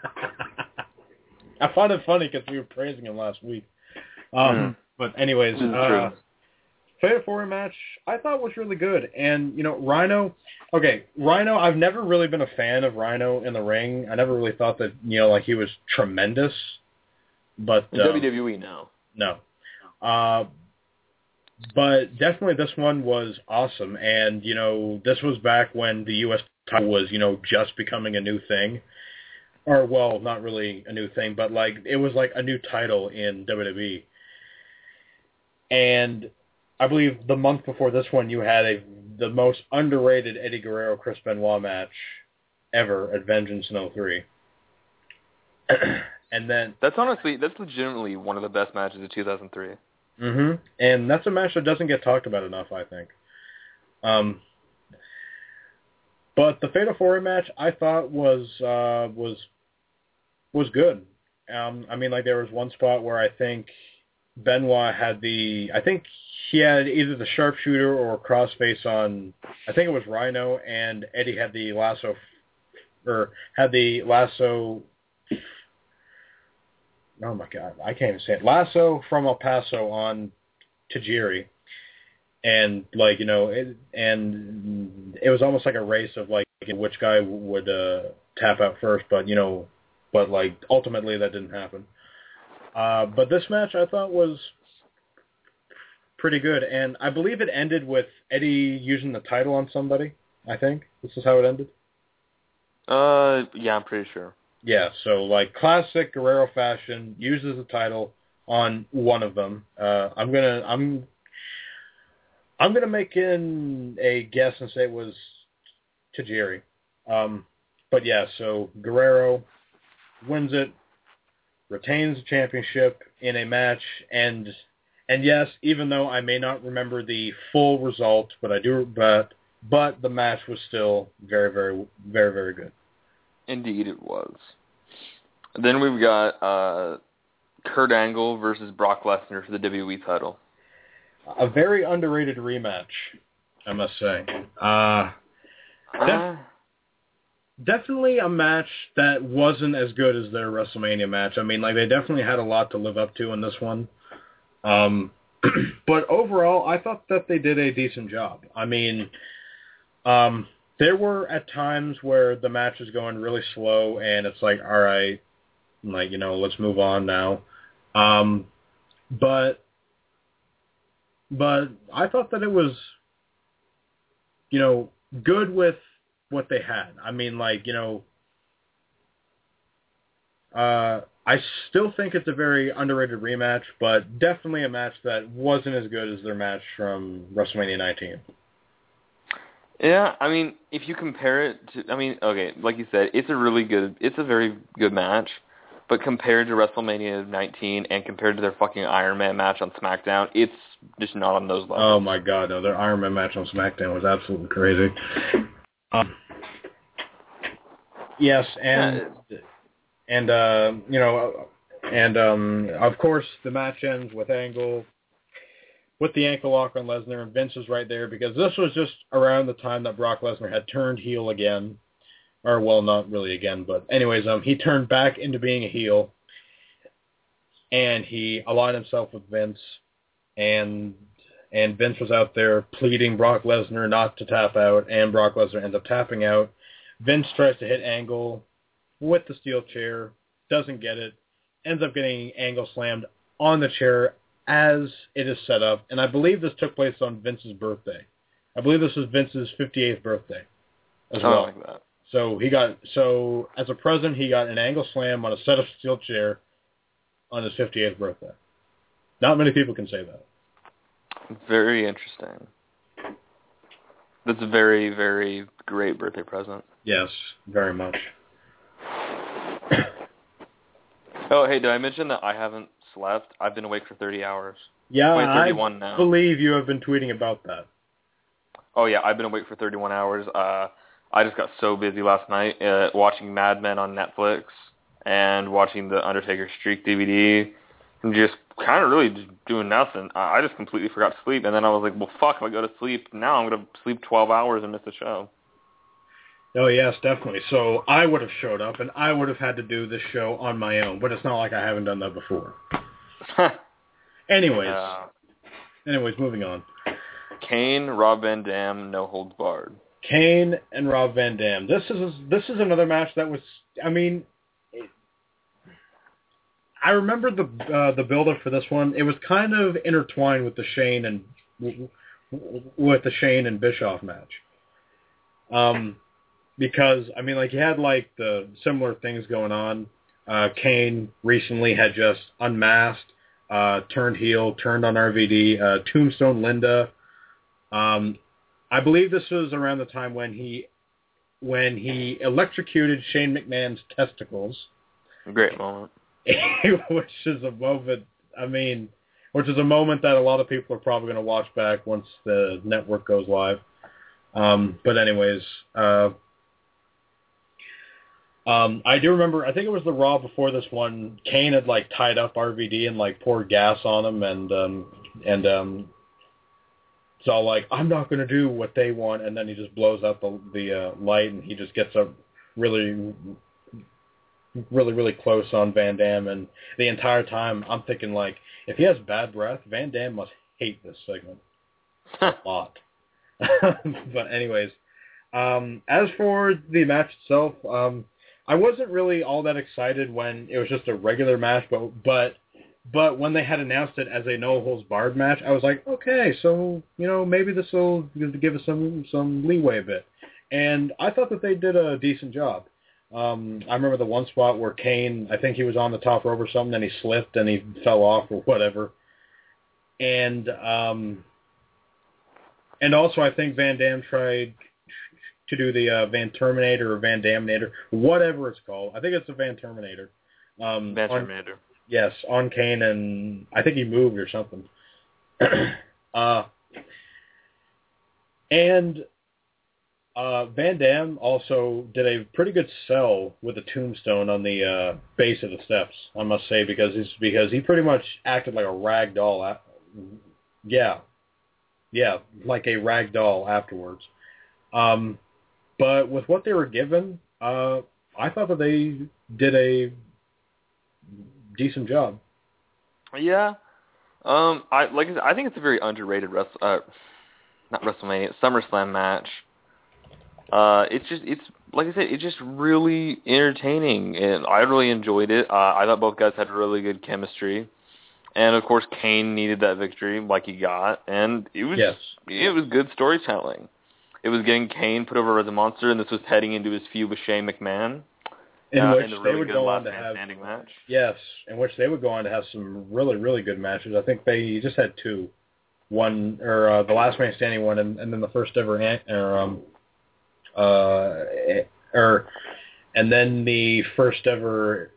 I found it funny because we were praising him last week. Um, mm. But anyways, uh, Fatal Four-Way match I thought was really good. And, you know, Rhino, okay, Rhino, I've never really been a fan of Rhino in the ring. I never really thought that, you know, like he was tremendous. But in uh, W W E, no. No. Uh, but definitely this one was awesome. And, you know, this was back when the U S title was, you know, just becoming a new thing. Or, well, not really a new thing, but, like, it was like a new title in W W E. And I believe the month before this one, you had a the most underrated Eddie Guerrero-Chris Benoit match ever at Vengeance in oh three. And then that's honestly, that's legitimately one of the best matches of two thousand three. Mm-hmm. And that's a match that doesn't get talked about enough, I think. Um, but the Fatal Four-Way match, I thought was uh, was was good. Um, I mean, like there was one spot where I think Benoit had the, I think he had either the sharpshooter or crossface on, I think it was Rhino, and Eddie had the lasso, or had the lasso. Oh my God, I can't even say it. Lasso from El Paso on Tajiri. And, like, you know, it, and it was almost like a race of, like, which guy would uh, tap out first, but, you know, but, like, ultimately that didn't happen. Uh, but this match I thought was pretty good, and I believe it ended with Eddie using the title on somebody, I think. This is how it ended? Uh, yeah, I'm pretty sure. Yeah, so, like, classic Guerrero fashion, uses the title on one of them. Uh, I'm gonna, I'm, I'm gonna make in a guess and say it was Tajiri. Um, but yeah, so Guerrero wins it, retains the championship in a match, and, and yes, even though I may not remember the full result, but I do, but, but the match was still very, very, very, very good. Indeed it was. Then we've got uh, Kurt Angle versus Brock Lesnar for the W W E title. A very underrated rematch, I must say. Uh, def- uh, definitely a match that wasn't as good as their WrestleMania match. I mean, like, they definitely had a lot to live up to in this one. Um, but overall, I thought that they did a decent job. I mean, um... there were at times where the match was going really slow, and it's like, all right, like, you know, let's move on now. Um, but, but I thought that it was, you know, good with what they had. I mean, like, you know, uh, I still think it's a very underrated rematch, but definitely a match that wasn't as good as their match from WrestleMania nineteen. Yeah, I mean, if you compare it to, I mean, okay, like you said, it's a really good, it's a very good match, But compared to WrestleMania nineteen and compared to their fucking Iron Man match on SmackDown, it's just not on those levels. Oh my God, no! Their Iron Man match on SmackDown was absolutely crazy. Um, yes, and and uh, you know, and um, of course the match ends with Angle with the ankle lock on Lesnar, and Vince is right there because this was just around the time that Brock Lesnar had turned heel again. Or, well, not really again, but anyways, um, he turned back into being a heel, and he aligned himself with Vince, and and Vince was out there pleading Brock Lesnar not to tap out, and Brock Lesnar ends up tapping out. Vince tries to hit Angle with the steel chair, doesn't get it, ends up getting Angle slammed on the chair as it is set up, and I believe this took place on Vince's birthday. I believe this was Vince's fifty-eighth birthday as well. Oh, like that. So he got so as a present he got an Angle slam on a set of steel chair on his fifty-eighth birthday. Not many people can say that. Very interesting. That's a very, very great birthday present. Yes, very much. Oh, hey, did I mention that I haven't slept? I've been awake for thirty hours. Yeah, I now. believe you have been tweeting about that. Oh yeah, I've been awake for thirty-one hours. Uh, I just got so busy last night uh, watching Mad Men on Netflix and watching the Undertaker Streak D V D and just kind of really just doing nothing. I, I just completely forgot to sleep, and then I was like, well, fuck, if I go to sleep now, I'm going to sleep twelve hours and miss the show. Oh, yes, definitely. So I would have showed up, and I would have had to do this show on my own, but it's not like I haven't done that before. Anyways. Uh, anyways, moving on. Kane, Rob Van Dam, no holds barred. Kane and Rob Van Dam. This is this is another match that was. I mean, it, I remember the uh, the build-up for this one. It was kind of intertwined with the Shane and with the Shane and Bischoff match. Um, because I mean, like you had like the similar things going on. Uh, Kane recently had just unmasked, uh, turned heel, turned on R V D, uh, Tombstone Linda. Um, I believe this was around the time when he when he electrocuted Shane McMahon's testicles. Great moment. Which is a moment, I mean, which is a moment that a lot of people are probably going to watch back once the network goes live. Um, but anyways, uh, um, I do remember, I think it was the Raw before this one, Kane had like tied up R V D and like poured gas on him and, um, and, um, it's all like, I'm not going to do what they want, and then he just blows out the the uh, light, and he just gets up really, really, really close on Van Dam, and the entire time I'm thinking, like, if he has bad breath, Van Dam must hate this segment a lot. But anyways, um, as for the match itself, um, I wasn't really all that excited when it was just a regular match, but but... But when they had announced it as a no-holds-barred match, I was like, okay, so, you know, maybe this will give us some, some leeway a bit. And I thought that they did a decent job. Um, I remember the one spot where Kane, I think he was on the top rope or something, and he slipped and he fell off or whatever. And um, and also I think Van Dam tried to do the uh, Van Terminator or Van Damnator, whatever it's called. I think it's the Van Terminator. Um, Van on, Terminator. Yes, on Kane, and I think he moved or something. uh, and uh, Van Dam also did a pretty good sell with a tombstone on the uh, base of the steps, I must say, because he's, because he pretty much acted like a rag doll. At, yeah, yeah, like a rag doll afterwards. Um, but with what they were given, uh, I thought that they did a decent job. Yeah, um, I like. I, said, I think it's a very underrated wrestle, uh, not WrestleMania, SummerSlam match. Uh, it's just, it's like I said, it's just really entertaining, and I really enjoyed it. Uh, I thought both guys had really good chemistry, and of course, Kane needed that victory, like he got, and it was, yes. it was good storytelling. It was getting Kane put over as a monster, and this was heading into his feud with Shane McMahon. In uh, which in the they really would good go last on to man have standing match. Yes, in which they would go on to have some really, really good matches. I think they just had two, one or uh, the last man standing one, and, and then the first ever, or um, uh, or and then the first ever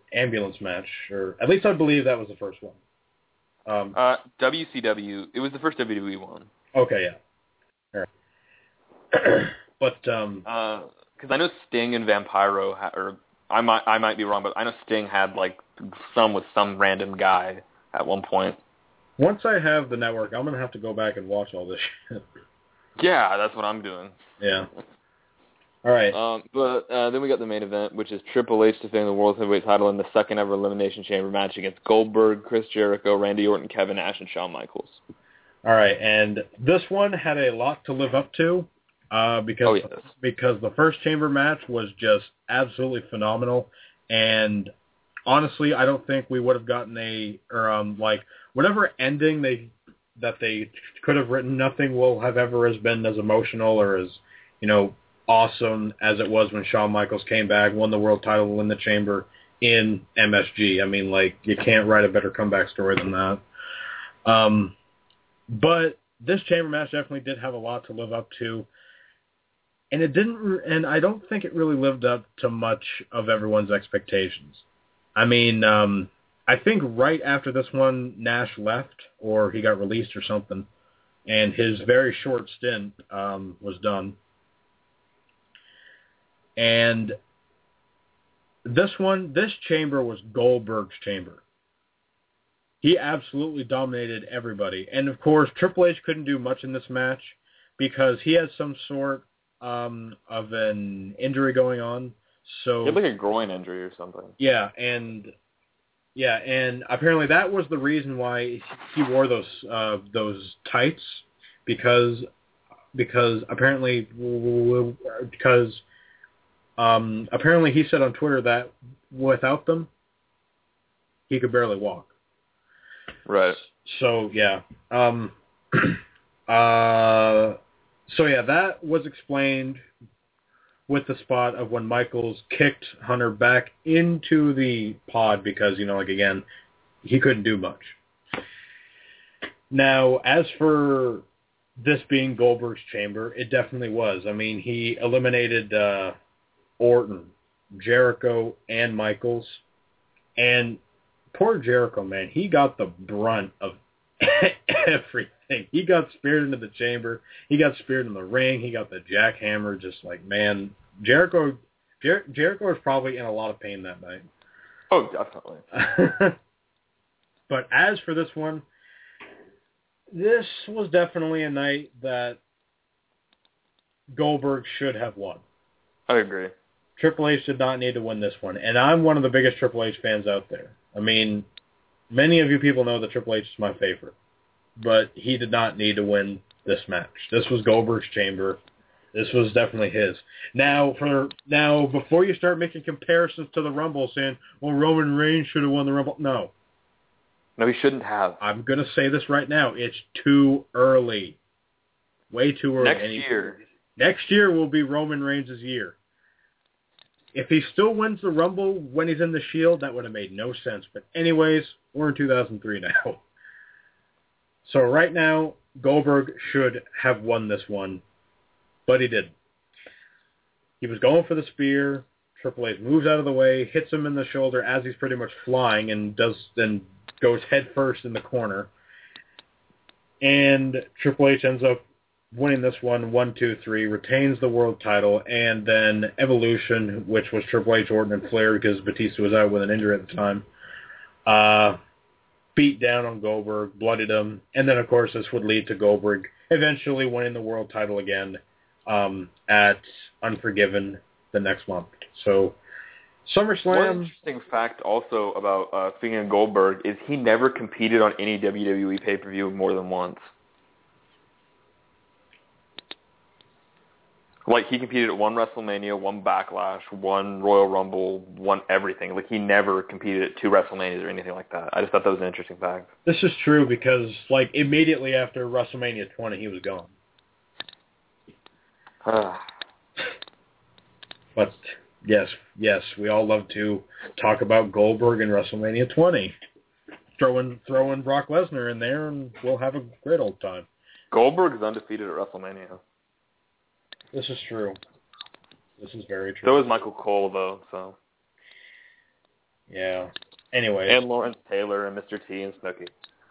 ambulance match, or at least I believe that was the first one. Um, uh, W C W. It was the first W W E one. Okay, yeah. All right. But um, because uh, I know Sting and Vampiro, ha- or I might I might be wrong, but I know Sting had like some with some random guy at one point. Once I have the network, I'm gonna have to go back and watch all this shit. Yeah, that's what I'm doing. Yeah. All right. Um, but uh, then we got the main event, which is Triple H defending the World Heavyweight title in the second ever Elimination Chamber match against Goldberg, Chris Jericho, Randy Orton, Kevin Nash, and Shawn Michaels. All right, and this one had a lot to live up to uh, because oh, yes. because the first chamber match was just absolutely phenomenal, and honestly, I don't think we would have gotten a or um like whatever ending they that they could have written. Nothing will have ever has been as emotional or as you know. awesome as it was when Shawn Michaels came back, won the world title in the chamber in M S G. I mean, like, you can't write a better comeback story than that. Um, but this chamber match definitely did have a lot to live up to. And it didn't, and I don't think it really lived up to much of everyone's expectations. I mean, um, I think right after this one, Nash left, or he got released or something, and his very short stint um, was done. And this one, this chamber was Goldberg's chamber. He absolutely dominated everybody. And, of course, Triple H couldn't do much in this match because he has some sort um, of an injury going on. So he had like a groin injury or something. Yeah, and yeah, and apparently that was the reason why he wore those uh, those tights because because apparently because. Um, apparently he said on Twitter that without them, he could barely walk. Right. So, yeah. Um, uh, so, yeah, that was explained with the spot of when Michaels kicked Hunter back into the pod because, you know, like, again, he couldn't do much. Now, as for this being Goldberg's chamber, it definitely was. I mean, he eliminated... Uh, Orton, Jericho, and Michaels. And poor Jericho, man, he got the brunt of everything. He got speared into the chamber. He got speared in the ring. He got the jackhammer. Just like, man, Jericho Jer- Jericho was probably in a lot of pain that night. Oh, definitely. But as for this one, this was definitely a night that Goldberg should have won. I agree. Triple H did not need to win this one. And I'm one of the biggest Triple H fans out there. I mean, many of you people know that Triple H is my favorite. But he did not need to win this match. This was Goldberg's chamber. This was definitely his. Now, for now, before you start making comparisons to the Rumble, saying, well, Roman Reigns should have won the Rumble. No. No, he shouldn't have. I'm going to say this right now. It's too early. Way too early. Next he, year. Next year will be Roman Reigns' year. If he still wins the Rumble when he's in the Shield, that would have made no sense. But anyways, we're in two thousand three now. So right now, Goldberg should have won this one, but he didn't. He was going for the spear. Triple H moves out of the way, hits him in the shoulder as he's pretty much flying, and does then goes head first in the corner. And Triple H ends up winning this one, one, two, three, retains the world title, and then Evolution, which was Triple H, Orton, and Flair, because Batista was out with an injury at the time, uh, beat down on Goldberg, bloodied him, and then, of course, this would lead to Goldberg eventually winning the world title again um, at Unforgiven the next month. So, SummerSlam... One interesting fact also about, uh, speaking of Goldberg, is he never competed on any W W E pay-per-view more than once. Like, he competed at one WrestleMania, one Backlash, one Royal Rumble, one everything. Like, he never competed at two WrestleManias or anything like that. I just thought that was an interesting fact. This is true because, like, immediately after WrestleMania twenty, he was gone. But, yes, yes, we all love to talk about Goldberg and WrestleMania twenty. Throw in, throw in Brock Lesnar in there, and we'll have a great old time. Goldberg is undefeated at WrestleMania. This is true. This is very true. So is Michael Cole, though. So. Yeah. Anyway. And Lawrence Taylor and Mister T and Snooki.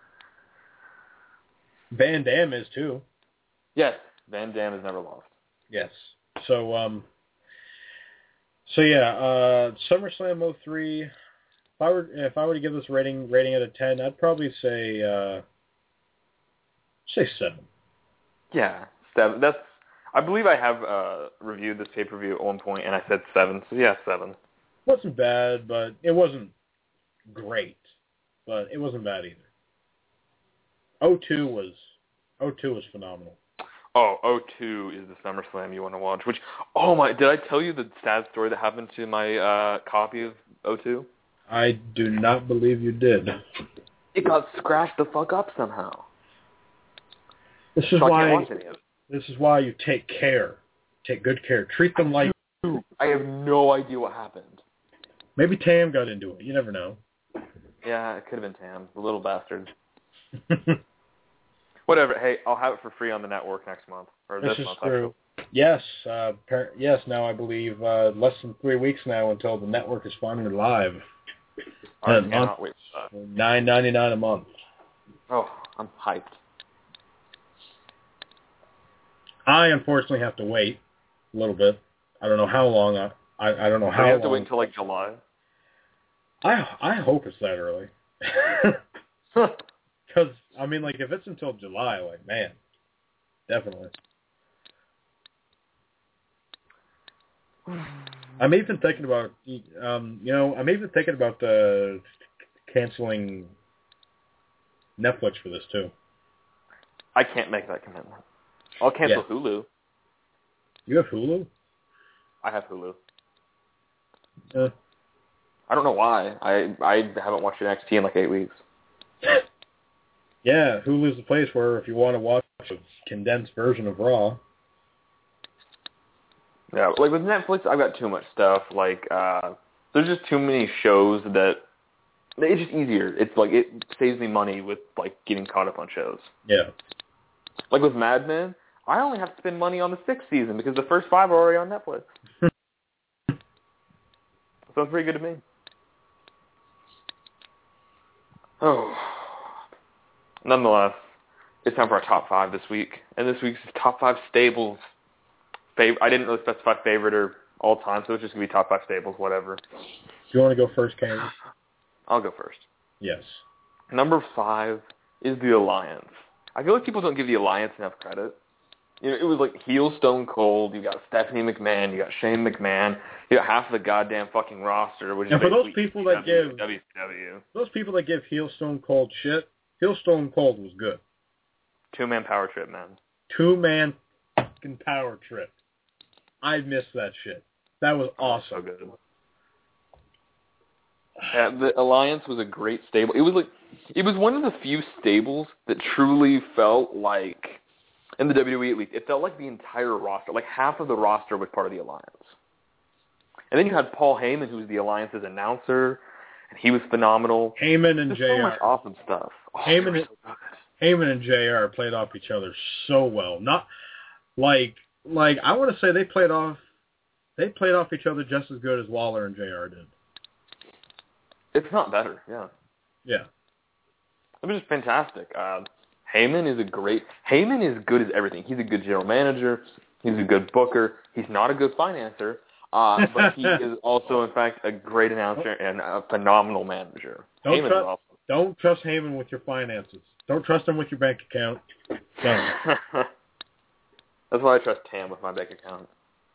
Van Dam is too. Yes, Van Dam has never lost. Yes. So, um, so yeah, uh, SummerSlam oh three. If I were if I were to give this rating rating out of ten, I'd probably say uh, say seven. Yeah, seven. That's. I believe I have uh, reviewed this pay per view at one point, and I said seven. So yeah, seven. Wasn't bad, but it wasn't great. But it wasn't bad either. oh two was oh two was phenomenal. Oh, oh two is the SummerSlam you want to watch. Which, oh my, did I tell you the sad story that happened to my uh, copy of oh two? I do not believe you did. It got scratched the fuck up somehow. This is so why. I can't watch any of it. This is why you take care. Take good care. Treat them like... I have no idea what happened. Maybe Tam got into it. You never know. Yeah, it could have been Tam. The little bastard. Whatever. Hey, I'll have it for free on the network next month. Or this, this is month, true. actually. Yes. Uh, par- yes, now I believe uh, less than three weeks now until the network is finally live. I A cannot month, wait for that. nine ninety-nine a month. Oh, I'm hyped. I unfortunately have to wait a little bit. I don't know how long. I I, I don't know So how you have to long. wait until like July? I I hope it's that early. Because, I mean, like, if it's until July, like, man, definitely. I'm even thinking about, um, you know, I'm even thinking about uh, canceling Netflix for this, too. I can't make that commitment. I'll cancel Yeah. Hulu. You have Hulu? I have Hulu. Uh, I don't know why. I I haven't watched N X T in like eight weeks. yeah, Hulu's the place where if you want to watch a condensed version of Raw. Yeah, like with Netflix, I've got too much stuff. Like, uh, there's just too many shows that it's just easier. It's like it saves me money with like getting caught up on shows. Yeah. Like with Mad Men, I only have to spend money on the sixth season because the first five are already on Netflix. Sounds pretty good to me. Oh. Nonetheless, it's time for our top five this week. And this week's top five stables. Fav- I didn't really specify favorite or all time, so it's just going to be top five stables, whatever. Do you want to go first, Kane? I'll go first. Yes. Number five is the Alliance. I feel like people don't give the Alliance enough credit. You know, it was like heel Stone Cold, you got Stephanie McMahon, you got Shane McMahon, you got half the goddamn fucking roster, which and is for those basically people that give W C W. those people that give heel Stone Cold shit, heel Stone Cold was good. Two-man power trip, man. Two man fucking power trip. I missed that shit. That was awesome. So good. Yeah, the Alliance was a great stable. It was like it was one of the few stables that truly felt like, in the W W E at least, it felt like the entire roster, like half of the roster was part of the Alliance. And then you had Paul Heyman, who was the Alliance's announcer, and he was phenomenal. Heyman and There's J R. so much awesome stuff. Oh, Heyman, they were and, so good. Heyman and J R played off each other so well. Not like like I want to say they played off they played off each other just as good as Lawler and J R did. It's not better, yeah. Yeah. It was just fantastic. Uh, Heyman is a great... Heyman is good as everything. He's a good general manager. He's a good booker. He's not a good financer. Uh, but he is also, in fact, a great announcer and a phenomenal manager. Don't Heyman trust, is awesome. Don't trust Heyman with your finances. Don't trust him with your bank account. No. That's why I trust Tam with my bank account.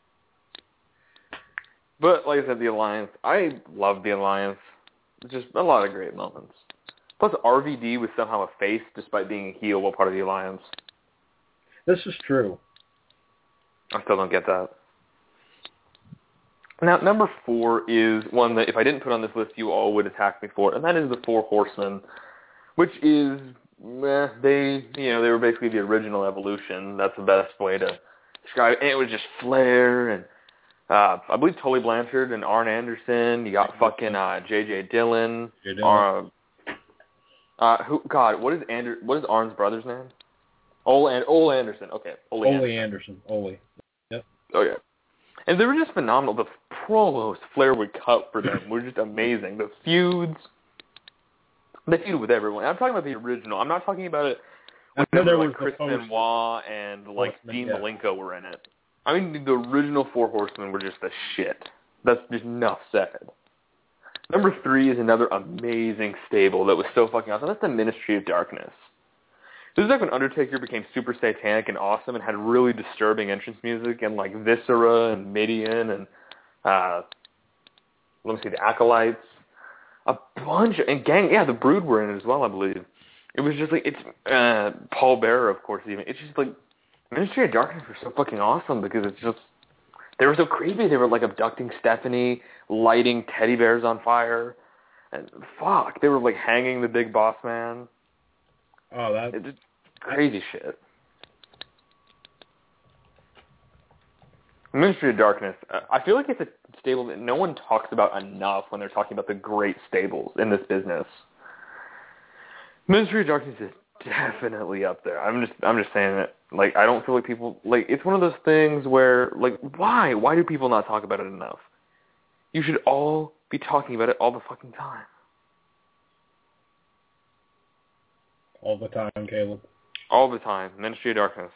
But, like I said, the Alliance, I love the Alliance. Just a lot of great moments. Plus, R V D was somehow a face despite being a heel while part of the Alliance. This is true. I still don't get that. Now, number four is one that if I didn't put on this list, you all would attack me for, and that is the Four Horsemen, which is, eh, they, you know, they were basically the original Evolution. That's the best way to describe it. And it was just Flair and, uh, I believe Tully Blanchard and Arn Anderson. You got fucking uh, J J Dillon. J J Dillon. Uh, uh, who? God, what is Ander? What is Arn's brother's name? Ole, and Ole Anderson. Okay, Ole, Ole Anderson. Anderson. Ole. Yep. Oh yeah. And they were just phenomenal. The promos Flair would cut for them were just amazing. The feuds, they feud with everyone. I'm talking about the original. I'm not talking about it when I know there like was Chris the post- Benoit and like Horseman, Dean yeah. Malenko were in it. I mean, the original Four Horsemen were just the shit. That's just enough said. Number three is another amazing stable that was so fucking awesome. That's the Ministry of Darkness. This is like when Undertaker became super satanic and awesome and had really disturbing entrance music and like Viscera and Midian and uh, let me see, the Acolytes, a bunch of, and gang, yeah, the Brood were in it as well, I believe. It was just like, it's, uh, Paul Bearer, of course, even. It's just like, Ministry of Darkness were so fucking awesome because it's just, they were so creepy. They were like abducting Stephanie, lighting teddy bears on fire, and fuck, they were like hanging the big boss man. Oh, that... It's just crazy shit. Ministry of Darkness, uh, I feel like it's a stable that no one talks about enough when they're talking about the great stables in this business. Ministry of Darkness is definitely up there. I'm just, I'm just saying it. Like, I don't feel like people, like, it's one of those things where, like, why? Why do people not talk about it enough? You should all be talking about it all the fucking time. All the time, Caleb. All the time. Ministry of Darkness.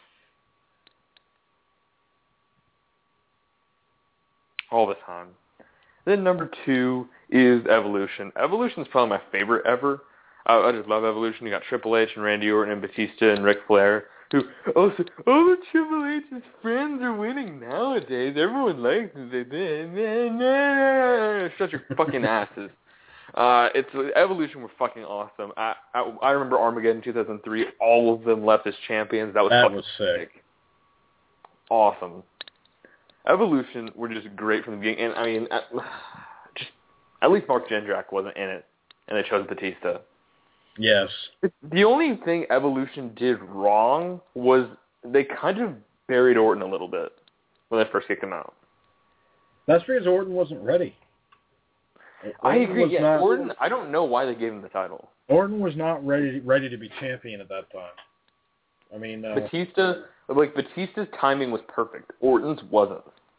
All the time. Then number two is Evolution. Evolution is probably my favorite ever. I, I just love Evolution. You got Triple H and Randy Orton and Batista and Ric Flair, who also, oh, the Triple H's friends are winning nowadays. Everyone likes them. They did. Shut your fucking asses. Uh, it's Evolution were fucking awesome. I, I I remember Armageddon two thousand three. All of them left as champions. That was that fucking was sick. sick. Awesome. Evolution were just great from the beginning. And I mean, at, just at least Mark Jindrak wasn't in it, and they chose Batista. Yes. The only thing Evolution did wrong was they kind of buried Orton a little bit when they first kicked him out. That's because Orton wasn't ready. Orton I agree. was Yeah, not, Orton. I don't know why they gave him the title. Orton was not ready ready to be champion at that time. I mean, uh, Batista, like Batista's timing was perfect. Orton's wasn't.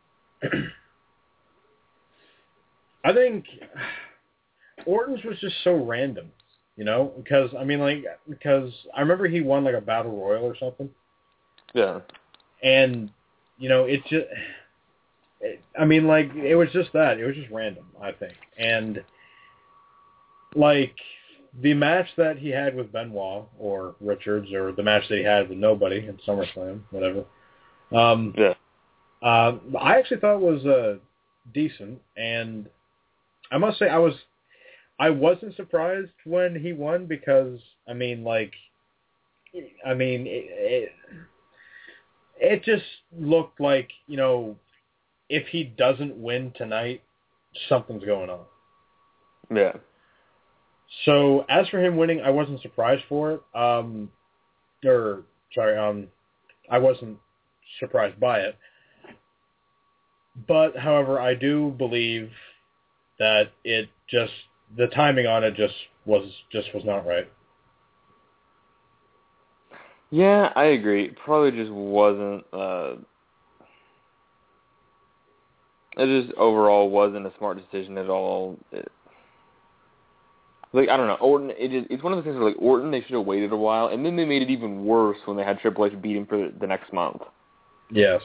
I think Orton's was just so random, you know, because I mean, like, because I remember he won like a battle royal or something. Yeah. And you know, it just, it, I mean, like, it was just that. It was just random, I think, and like. The match that he had with Benoit or Richards, or the match that he had with nobody in SummerSlam, whatever. Um, yeah. Uh, I actually thought it was uh, decent, and I must say I was, I wasn't surprised when he won because I mean, like, I mean, it, it, it just looked like, you know, if he doesn't win tonight, something's going on. Yeah. So as for him winning, I wasn't surprised for it. Um, or sorry, um, I wasn't surprised by it. But however, I do believe that it just the timing on it just was just was not right. Yeah, I agree. It probably just wasn't. Uh, it just overall wasn't a smart decision at all. It, Like, I don't know, Orton, it is, it's one of the things where, like, Orton, they should have waited a while, and then they made it even worse when they had Triple H beat him for the, the next month. Yes.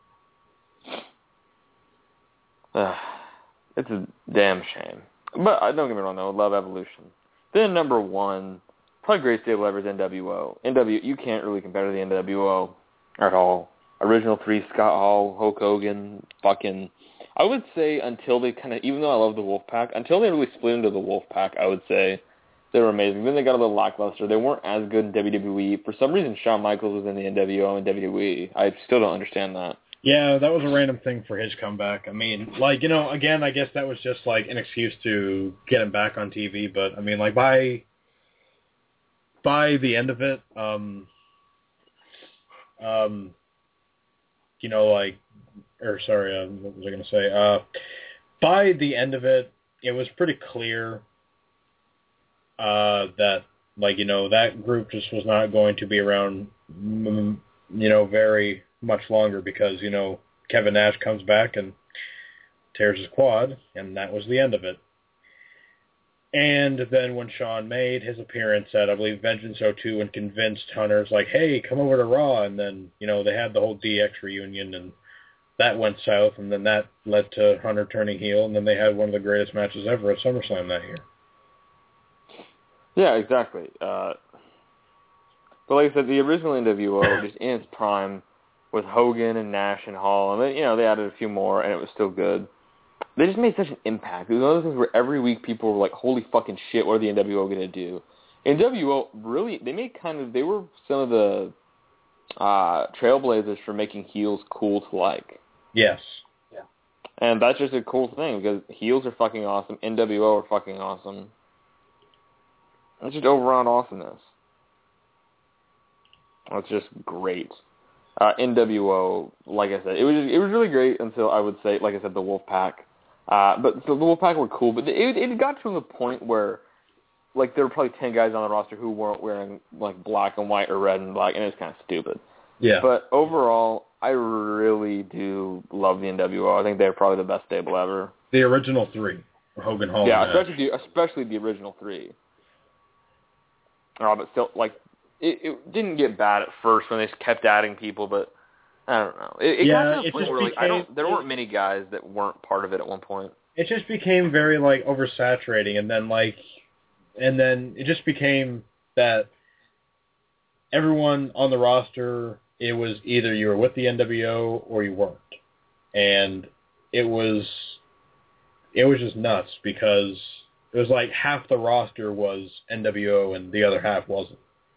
Uh, it's a damn shame. But, uh, don't get me wrong, though, I love Evolution. Then number one, probably greatest stable ever is N W O. N W O, you can't really compare to the N W O at all. Original three, Scott Hall, Hulk Hogan, fucking... I would say until they kind of, even though I love the Wolfpack, until they really split into the Wolfpack, I would say they were amazing. Then they got a little lackluster. They weren't as good in W W E. For some reason, Shawn Michaels was in the N W O and W W E. I still don't understand that. Yeah, that was a random thing for his comeback. I mean, like, you know, again, I guess that was just like an excuse to get him back on T V. But I mean, like by by the end of it, um, um, you know, like. Or sorry, uh, what was I going to say? Uh, by the end of it, it was pretty clear uh, that, like, you know, that group just was not going to be around, you know, very much longer because, you know, Kevin Nash comes back and tears his quad, and that was the end of it. And then when Shawn made his appearance at, I believe, Vengeance oh two and convinced Hunter, like, hey, come over to Raw, and then, you know, they had the whole D X reunion, and that went south, and then that led to Hunter turning heel, and then they had one of the greatest matches ever at SummerSlam that year. Yeah, exactly. Uh, but like I said, the original N W O, just in its prime, with Hogan and Nash and Hall, and then, you know, they added a few more, and it was still good. They just made such an impact. It was one of those things where every week people were like, holy fucking shit, what are the N W O going to do? N W O, really, they made kind of, they were some of the uh, trailblazers for making heels cool to like. Yes. Yeah. And that's just a cool thing, because heels are fucking awesome, N W O are fucking awesome. It's just overall awesomeness. It's just great. Uh, N W O, like I said, it was it was really great until I would say, like I said, the Wolfpack. Uh, but so the Wolfpack were cool, but it it got to the point where, like, there were probably ten guys on the roster who weren't wearing like black and white or red and black, and it was kind of stupid. Yeah. But overall, I really do love the N W O. I think they're probably the best stable ever. The original three, Hogan, Hall, yeah, and especially the, especially the original three. Uh, but still, like, it, it didn't get bad at first when they just kept adding people, but I don't know. It, it yeah, got to the it point just where like, became, I don't. There it, weren't many guys that weren't part of it at one point. It just became very like oversaturating, and then like, and then it just became that everyone on the roster, it was either you were with the N W O or you weren't, and it was it was just nuts because it was like half the roster was N W O and the other half wasn't.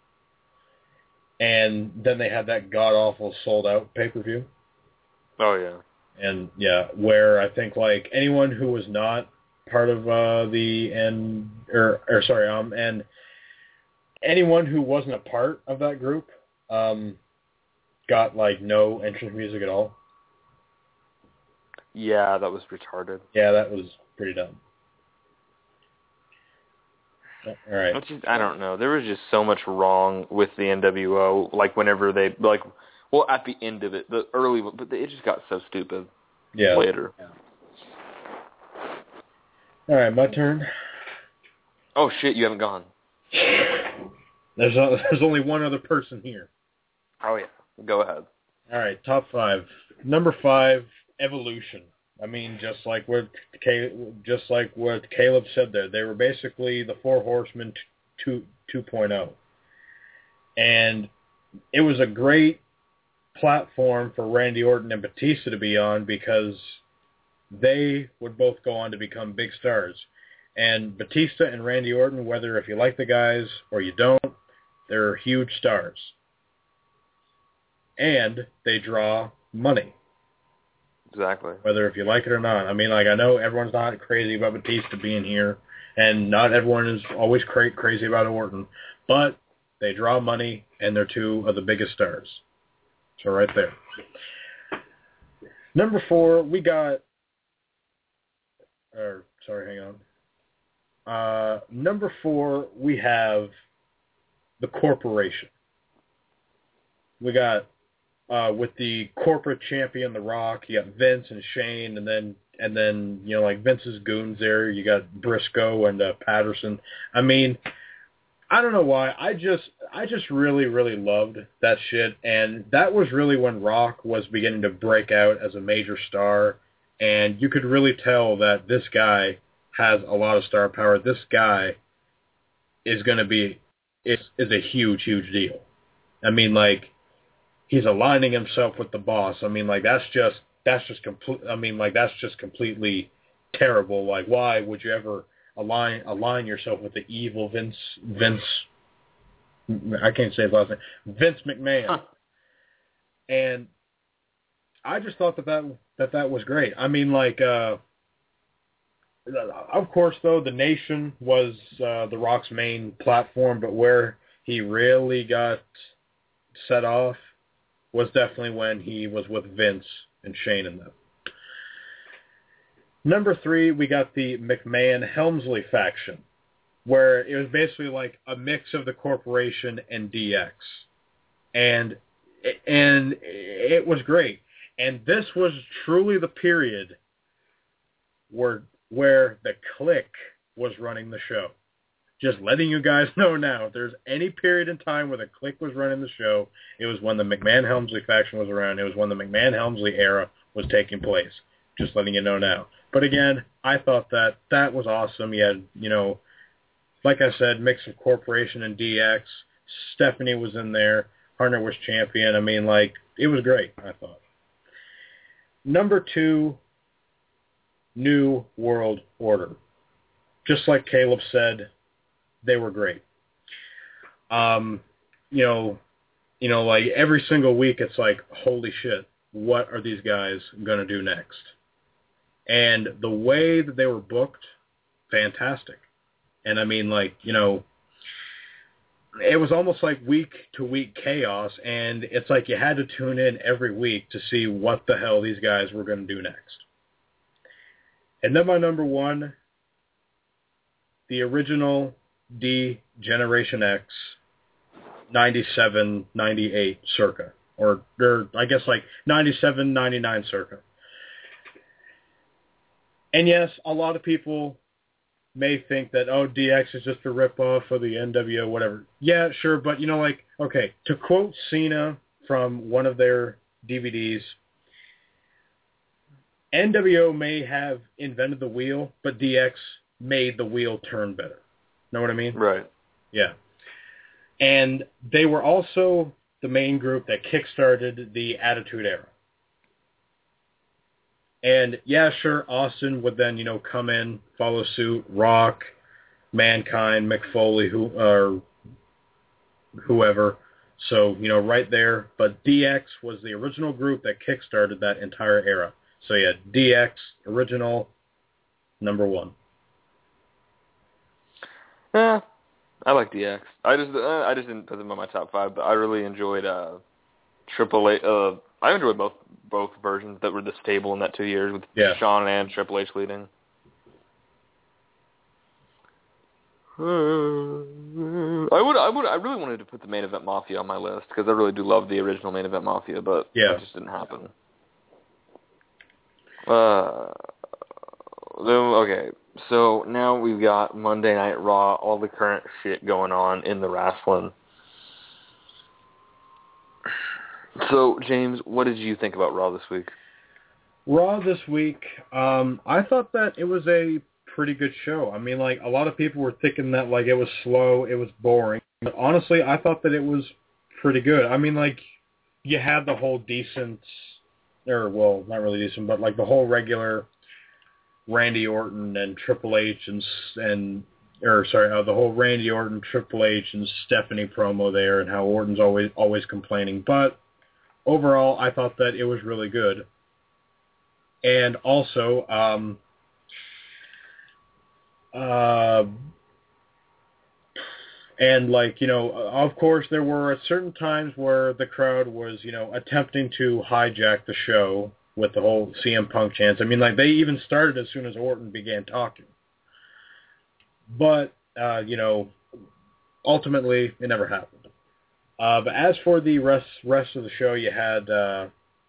And then they had that god-awful sold-out pay-per-view. Oh, yeah. And, yeah, where I think, like, anyone who was not part of uh, the, and or, or, sorry, um, and anyone who wasn't a part of that group um, got, like, no entrance music at all. Yeah, that was retarded. Yeah, that was pretty dumb. All right. It's just, I don't know. There was just so much wrong with the N W O. Like whenever they like, well, at the end of it, the early, but it just got so stupid. Yeah. Later. Yeah. All right, my turn. Oh shit! You haven't gone. There's a, there's only one other person here. Oh yeah. Go ahead. All right, top five. Number five, Evolution. I mean, just like what just like what Caleb said there, they were basically the Four Horsemen two point oh, and it was a great platform for Randy Orton and Batista to be on because they would both go on to become big stars. And Batista and Randy Orton, whether if you like the guys or you don't, they're huge stars, and they draw money. Exactly. Whether if you like it or not. I mean, like, I know everyone's not crazy about Batista being here, and not everyone is always cra- crazy about Orton, but they draw money, and they're two of the biggest stars. So right there. Number four, we got, or, sorry, hang on. Uh, number four, we have the Corporation. We got Uh, with the corporate champion, The Rock, you got Vince and Shane, and then and then you know like Vince's goons there. You got Briscoe and uh, Patterson. I mean, I don't know why. I just I just really really loved that shit, and that was really when Rock was beginning to break out as a major star, and you could really tell that this guy has a lot of star power. This guy is going to be is is a huge huge deal. I mean, like. He's aligning himself with the boss. I mean, like, that's just, that's just complete, I mean, like, that's just completely terrible. Like, why would you ever align, align yourself with the evil Vince, Vince, I can't say his last name, Vince McMahon. Huh. And I just thought that that, that that was great. I mean, like, uh, of course, though, the Nation was uh, The Rock's main platform, but where he really got set off was definitely when he was with Vince and Shane and them. Number three, we got the McMahon-Helmsley faction, where it was basically like a mix of the Corporation and D X. And, and it was great. And this was truly the period were where the Clique was running the show. Just letting you guys know now, if there's any period in time where the Clique was running the show, it was when the McMahon-Helmsley faction was around. It was when the McMahon-Helmsley era was taking place. Just letting you know now. But again, I thought that that was awesome. You had, you know, like I said, mix of Corporation and D X. Stephanie was in there. Hunter was champion. I mean, like, it was great, I thought. Number two, New World Order. Just like Caleb said, they were great. Um, you know, you know, like every single week it's like, holy shit, what are these guys going to do next? And the way that they were booked, fantastic. And I mean, like, you know, it was almost like week-to-week chaos, and it's like you had to tune in every week to see what the hell these guys were going to do next. And then my number one, the original D Generation X, ninety-seven, ninety-eight circa, or, or I guess like ninety-seven, ninety-nine circa. And yes, a lot of people may think that, oh, D X is just a ripoff of the N W O, whatever. Yeah, sure, but, you know, like, okay, to quote Cena from one of their D V Ds, N W O may have invented the wheel, but D X made the wheel turn better. Know what I mean? Right. Yeah. And they were also the main group that kickstarted the Attitude Era. And yeah, sure, Austin would then, you know, come in, follow suit, Rock, Mankind, Mick Foley, who, or whoever. So, you know, right there. But D X was the original group that kickstarted that entire era. So yeah, D X, original, number one. Yeah, I like D X. I just, uh, I just didn't put them on my top five, but I really enjoyed uh, Triple H. Uh, I enjoyed both both versions that were the stable in that two years with yeah. Shawn and Triple H leading. I would, I would, I really wanted to put the Main Event Mafia on my list because I really do love the original Main Event Mafia, but yeah. that just didn't happen. Uh, okay, so now we've got Monday Night Raw, all the current shit going on in the wrestling. So, James, what did you think about Raw this week? Raw this week, um, I thought that it was a pretty good show. I mean, like, a lot of people were thinking that, like, it was slow, it was boring. But honestly, I thought that it was pretty good. I mean, like, you had the whole decent, or, well, not really decent, but, like, the whole regular Randy Orton and Triple H and, and or, sorry, uh, the whole Randy Orton, Triple H, and Stephanie promo there and how Orton's always always complaining. But overall, I thought that it was really good. And also, um, uh, and like, you know, of course, there were certain times where the crowd was, you know, attempting to hijack the show with the whole C M Punk chants. I mean, like, they even started as soon as Orton began talking. But, uh, you know, ultimately, it never happened. Uh, but as for the rest rest of the show, you had, uh,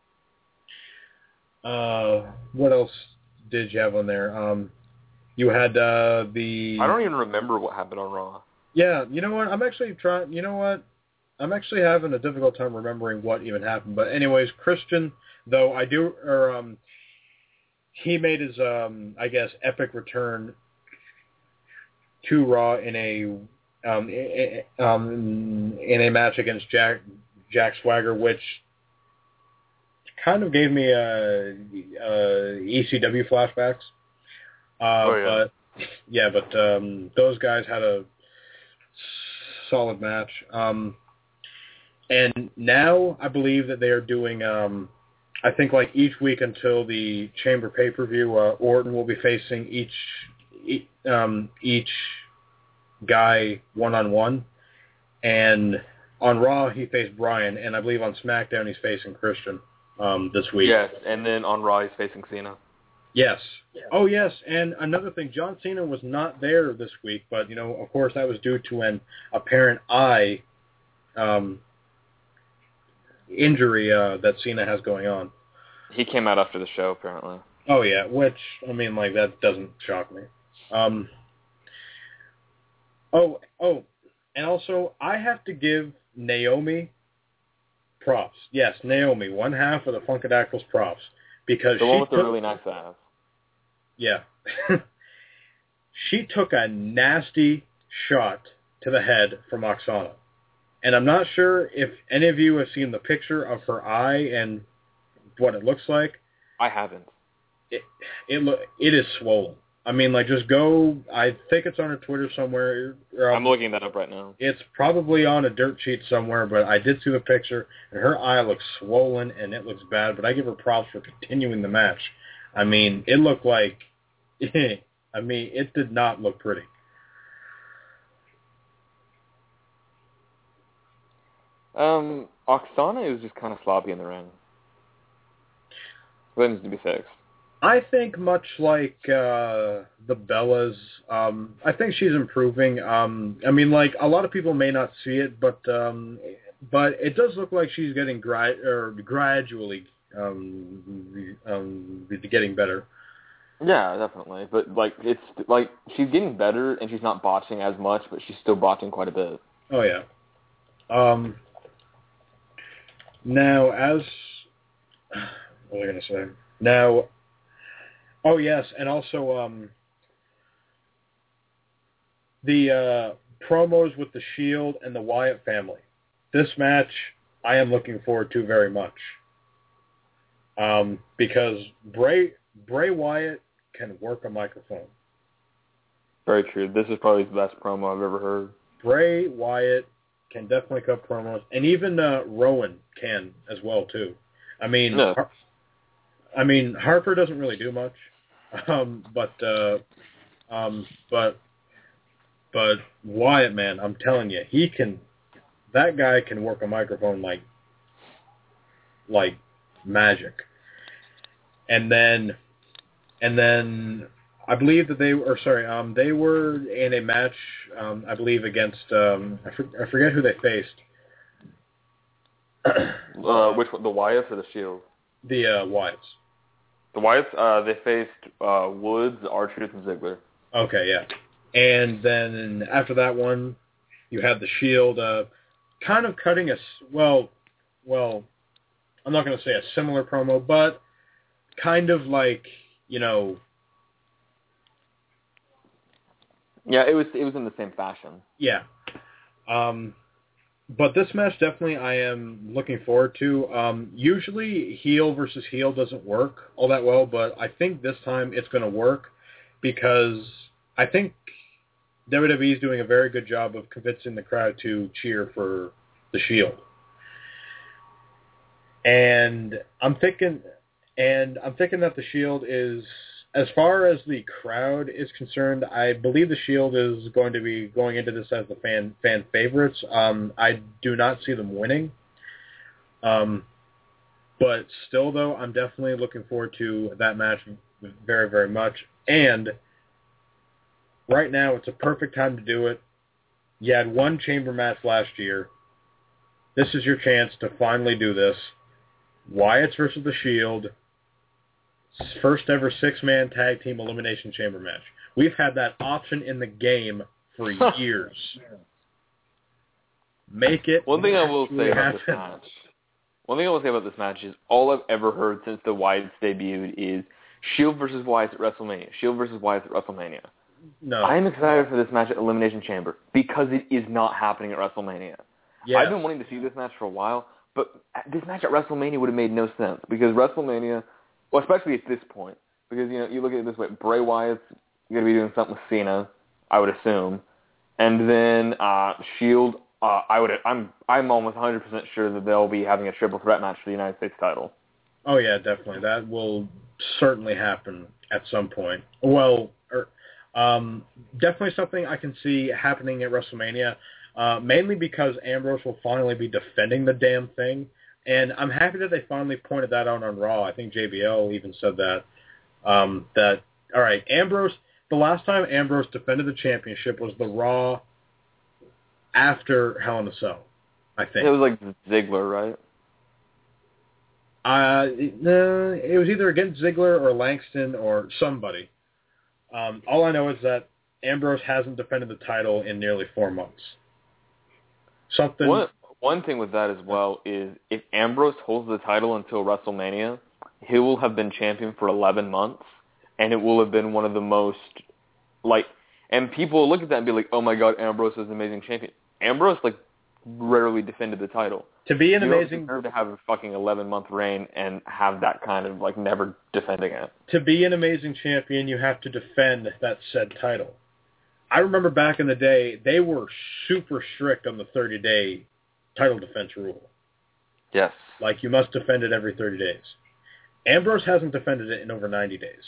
uh, what else did you have on there? Um, you had uh, the... I don't even remember what happened on Raw. Yeah, you know what? I'm actually trying... You know what? I'm actually having a difficult time remembering what even happened. But anyways, Christian, though, I do... Or, um, he made his, um, I guess, epic return to Raw in a um, um, in a match against Jack Jack Swagger, which kind of gave me a, a E C W flashbacks. Uh, oh, yeah. But yeah, but um, those guys had a solid match. Um, and now I believe that they are doing, um, I think like each week until the Chamber pay-per-view, uh, Orton will be facing each each, um, each guy one-on-one. And on Raw, he faced Bryan, and I believe on SmackDown, he's facing Christian um, this week. Yes, and then on Raw, he's facing Cena. Yes. Oh, yes, and another thing, John Cena was not there this week, but, you know, of course, that was due to an apparent eye um, injury uh, that Cena has going on. He came out after the show, apparently. Oh yeah, which I mean, like that doesn't shock me. Um. Oh, oh, and also I have to give Naomi props. Yes, Naomi, one half of the Funkadactyls props because The she one with took, the really nice ass. Yeah, she took a nasty shot to the head from Oksana, and I'm not sure if any of you have seen the picture of her eye and what it looks like. I haven't. It it lo- it is swollen. I mean, like, just go, I think it's on her Twitter somewhere. Or I'm looking that up right now. It's probably on a dirt sheet somewhere, but I did see the picture, and her eye looks swollen, and it looks bad, but I give her props for continuing the match. I mean, it looked like, I mean, it did not look pretty. Um, Oksana is just kind of sloppy in the ring. That needs to be fixed. I think much like uh, the Bellas, um, I think she's improving. Um, I mean, like, a lot of people may not see it, but um, but it does look like she's getting gra- or gradually um, um, getting better. Yeah, definitely. But, like, it's, like, she's getting better, and she's not botching as much, but she's still botching quite a bit. Oh, yeah. Um, now, as... What was I going to say? Now... Oh, yes, and also um, the uh, promos with the Shield and the Wyatt family. This match I am looking forward to very much. Um, because Bray Bray Wyatt can work a microphone. Very true. This is probably the best promo I've ever heard. Bray Wyatt can definitely cut promos, and even uh, Rowan can as well, too. I mean, No. Har- I mean Harper doesn't really do much. Um, but, uh, um, but, but Wyatt, man, I'm telling you, he can, that guy can work a microphone like, like magic. And then, and then I believe that they were, sorry, um, they were in a match, um, I believe against, um, I, for, I forget who they faced. uh, which one, the Wyatts or the Shield? The, uh, Wyatts. The Wyatts, uh, they faced uh, Woods, R-Truth, and Ziggler. Okay, yeah. And then after that one, you had the Shield uh, kind of cutting a, well, well, I'm not going to say a similar promo, but kind of like, you know. Yeah, it was it was in the same fashion. Yeah. Um, but this match definitely I am looking forward to. Um, usually heel versus heel doesn't work all that well, but I think this time it's going to work because I think W W E is doing a very good job of convincing the crowd to cheer for the Shield. And I'm thinking, and I'm thinking that the Shield is, as far as the crowd is concerned, I believe the Shield is going to be going into this as the fan fan favorites. Um, I do not see them winning. Um, but still, though, I'm definitely looking forward to that match very, very much. And right now, it's a perfect time to do it. You had one chamber match last year. This is your chance to finally do this. Wyatt's versus the Shield. First ever six-man tag team elimination chamber match. We've had that option in the game for years. Make it One thing I will say about happen. this match. One thing I will say about this match is all I've ever heard since the Wyatts debuted is Shield versus Wyatts at WrestleMania. Shield versus Wyatts at WrestleMania. No. I am excited for this match at Elimination Chamber because it is not happening at WrestleMania. Yes. I've been wanting to see this match for a while, but this match at WrestleMania would have made no sense because WrestleMania, well, especially at this point, because, you know, you look at it this way, Bray Wyatt's going to be doing something with Cena, I would assume, and then uh, Shield, uh, I would, I'm, I'm almost one hundred percent sure that they'll be having a triple threat match for the United States title. Oh yeah, definitely. That will certainly happen at some point. Well, er, um, definitely something I can see happening at WrestleMania. Uh, mainly because Ambrose will finally be defending the damn thing. And I'm happy that they finally pointed that out on Raw. I think J B L even said that. Um, that, all right, Ambrose, the last time Ambrose defended the championship was the Raw after Hell in a Cell, I think. It was like Ziggler, right? Uh, no, it was either against Ziggler or Langston or somebody. Um, all I know is that Ambrose hasn't defended the title in nearly four months. Something. One, one thing with that as well is if Ambrose holds the title until WrestleMania, he will have been champion for eleven months, and it will have been one of the most, like, and people will look at that and be like, oh my god, Ambrose is an amazing champion. Ambrose, like, rarely defended the title. To be an you amazing... You don't deserve to have a fucking eleven-month reign and have that kind of, like, never defending it. To be an amazing champion, you have to defend that said title. I remember back in the day, they were super strict on the thirty-day title defense rule. Yes. Like, you must defend it every thirty days. Ambrose hasn't defended it in over ninety days.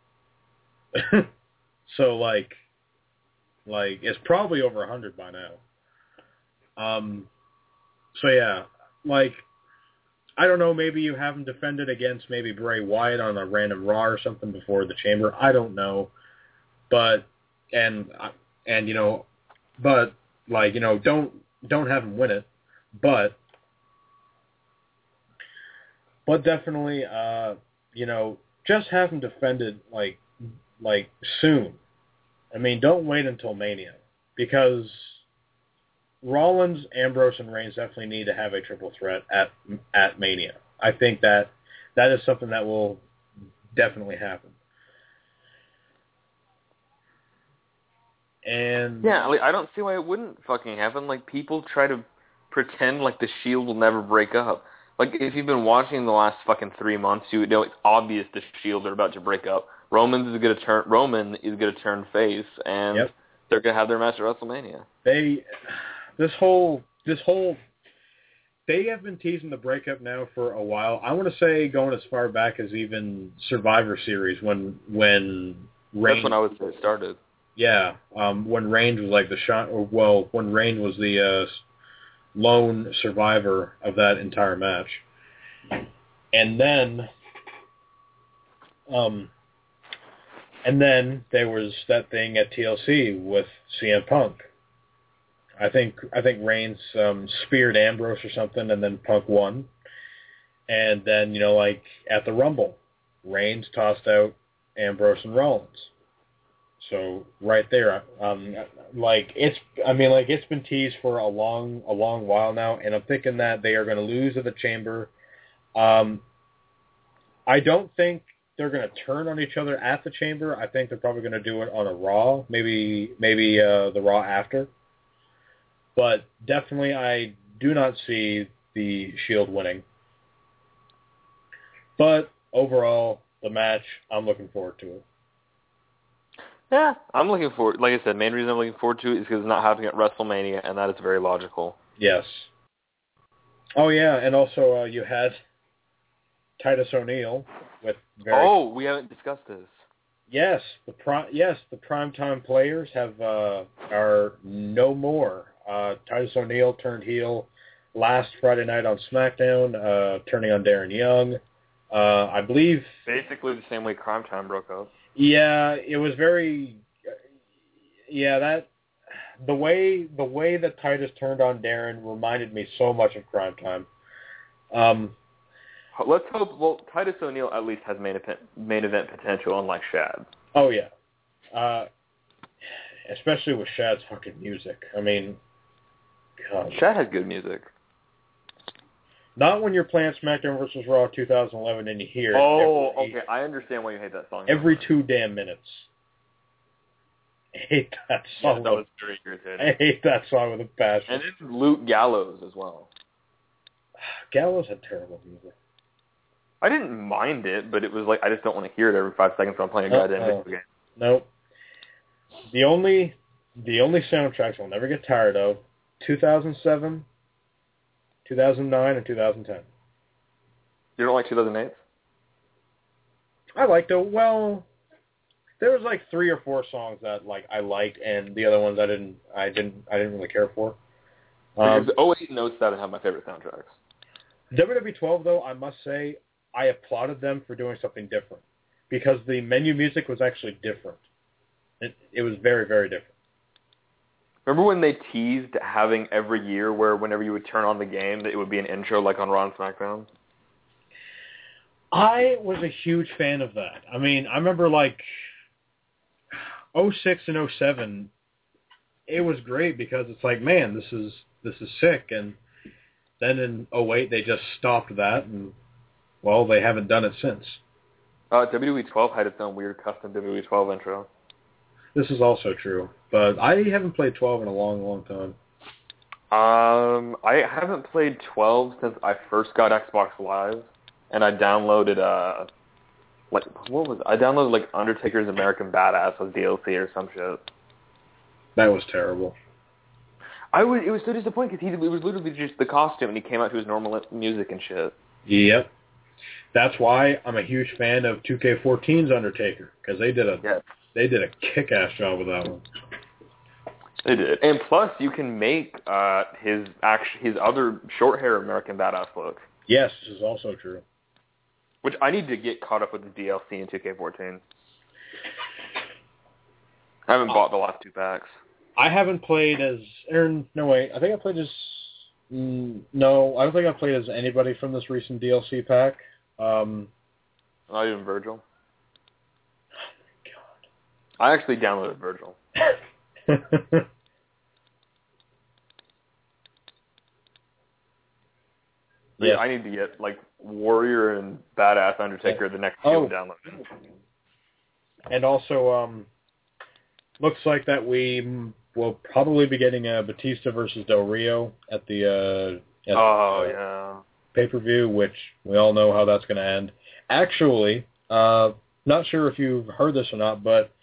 So, like, like it's probably over one hundred by now. Um, so, yeah, like, I don't know, maybe you haven't defended against maybe Bray Wyatt on a random Raw or something before the Chamber. I don't know. But, and, and you know, but, like, you know, don't, don't have him win it. But, but definitely, uh, you know, just have him defended, like, like, soon. I mean, don't wait until Mania. Because Rollins, Ambrose, and Reigns definitely need to have a triple threat at at Mania. I think that that is something that will definitely happen. And yeah, like, I don't see why it wouldn't fucking happen. Like, people try to pretend like the Shield will never break up. Like, if you've been watching the last fucking three months, you know it's obvious the Shield are about to break up. Roman is gonna turn. Roman is gonna turn face, and yep. they're gonna have their match at WrestleMania. They, this whole, this whole, they have been teasing the breakup now for a while. I want to say going as far back as even Survivor Series when when Reigns. That's when I would say it started. Yeah, um, when Reigns was like the shot, or well, when Reigns was the uh, lone survivor of that entire match, and then, um, and then there was that thing at T L C with C M Punk. I think I think Reigns um, speared Ambrose or something, and then Punk won, and then you know like at the Rumble, Reigns tossed out Ambrose and Rollins. So right there, um, like it's, I mean, like it's been teased for a long, a long while now, and I'm thinking that they are going to lose at the Chamber. Um, I don't think they're going to turn on each other at the Chamber. I think they're probably going to do it on a Raw, maybe, maybe uh, the Raw after. But definitely, I do not see the Shield winning. But overall, the match, I'm looking forward to it. Yeah, I'm looking forward. Like I said, main reason I'm looking forward to it is because it's not happening at WrestleMania, and that is very logical. Yes. Oh yeah, and also uh, you had Titus O'Neil with very. Oh, we haven't discussed this. Yes, the pri- yes the primetime players have uh, are no more. Uh, Titus O'Neil turned heel last Friday night on SmackDown, uh, turning on Darren Young. Uh, I believe basically the same way Crime Time broke up. Yeah, it was very. Yeah, that the way the way that Titus turned on Darren reminded me so much of Crime Time. Um, Let's hope. Well, Titus O'Neil at least has main event main event potential, unlike Shad. Oh yeah, uh, especially with Shad's fucking music. I mean, God. Shad has good music. Not when you're playing SmackDown versus Raw two thousand eleven and you hear oh, it. Oh, okay. I understand why you hate that song. Every two damn minutes. I hate that song. Yeah, that was very irritating. I hate that song with a passion. And then Luke Gallows as well. Gallows had terrible music. I didn't mind it, but it was like, I just don't want to hear it every five seconds when I'm playing a Uh-oh. goddamn video game. Nope. The only, the only soundtracks I'll never get tired of, two thousand seven, two thousand nine, and two thousand ten. You don't like two thousand eight? I liked it. Well, there was like three or four songs that like I liked, and the other ones I didn't. I didn't. I didn't really care for. Um, Because oh eight and oh seven have my favorite soundtracks. W W E twelve, though, I must say, I applauded them for doing something different because the menu music was actually different. It it was very very different. Remember when they teased having every year where whenever you would turn on the game, that it would be an intro like on Raw and SmackDown? I was a huge fan of that. I mean, I remember like oh six and oh seven, it was great because it's like, man, this is this is sick. And then in oh eight, they just stopped that, and, well, they haven't done it since. Uh, W W E twelve had its own weird custom W W E twelve intro. This is also true, but I haven't played twelve in a long, long time. Um, I haven't played twelve since I first got Xbox Live, and I downloaded, uh, like, what was it? I downloaded, like, Undertaker's American Badass as D L C or some shit. That was terrible. I was, it was so disappointing because he it was literally just the costume, and he came out to his normal music and shit. Yep. That's why I'm a huge fan of two K fourteen's Undertaker, because they did a Yes. they did a kick-ass job with that one. They did. And plus, you can make uh, his act- his other short hair American Badass look. Yes, this is also true. Which I need to get caught up with the D L C in two K fourteen. I haven't bought the last two packs. I haven't played as... Aaron, no, wait. I think I played as... Mm, no, I don't think I played as anybody from this recent D L C pack. Um, Not even Virgil. Oh, I actually downloaded Virgil. my God. Yeah, I need to get, like, Warrior and Badass Undertaker the next Oh. two downloaded. And also, um, looks like that we will probably be getting a Batista versus Del Rio at the, uh, at Oh, the, uh, yeah. pay-per-view, which we all know how that's going to end. Actually, uh, not sure if you've heard this or not, but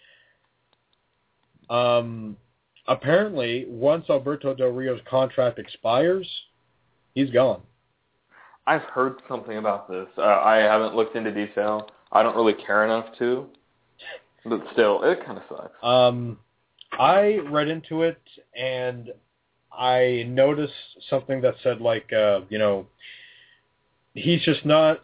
um, apparently once Alberto Del Rio's contract expires, he's gone. I've heard something about this. Uh, I haven't looked into detail. I don't really care enough to. But still, it kind of sucks. Um, I read into it, and I noticed something that said, like, uh, you know, he's just not...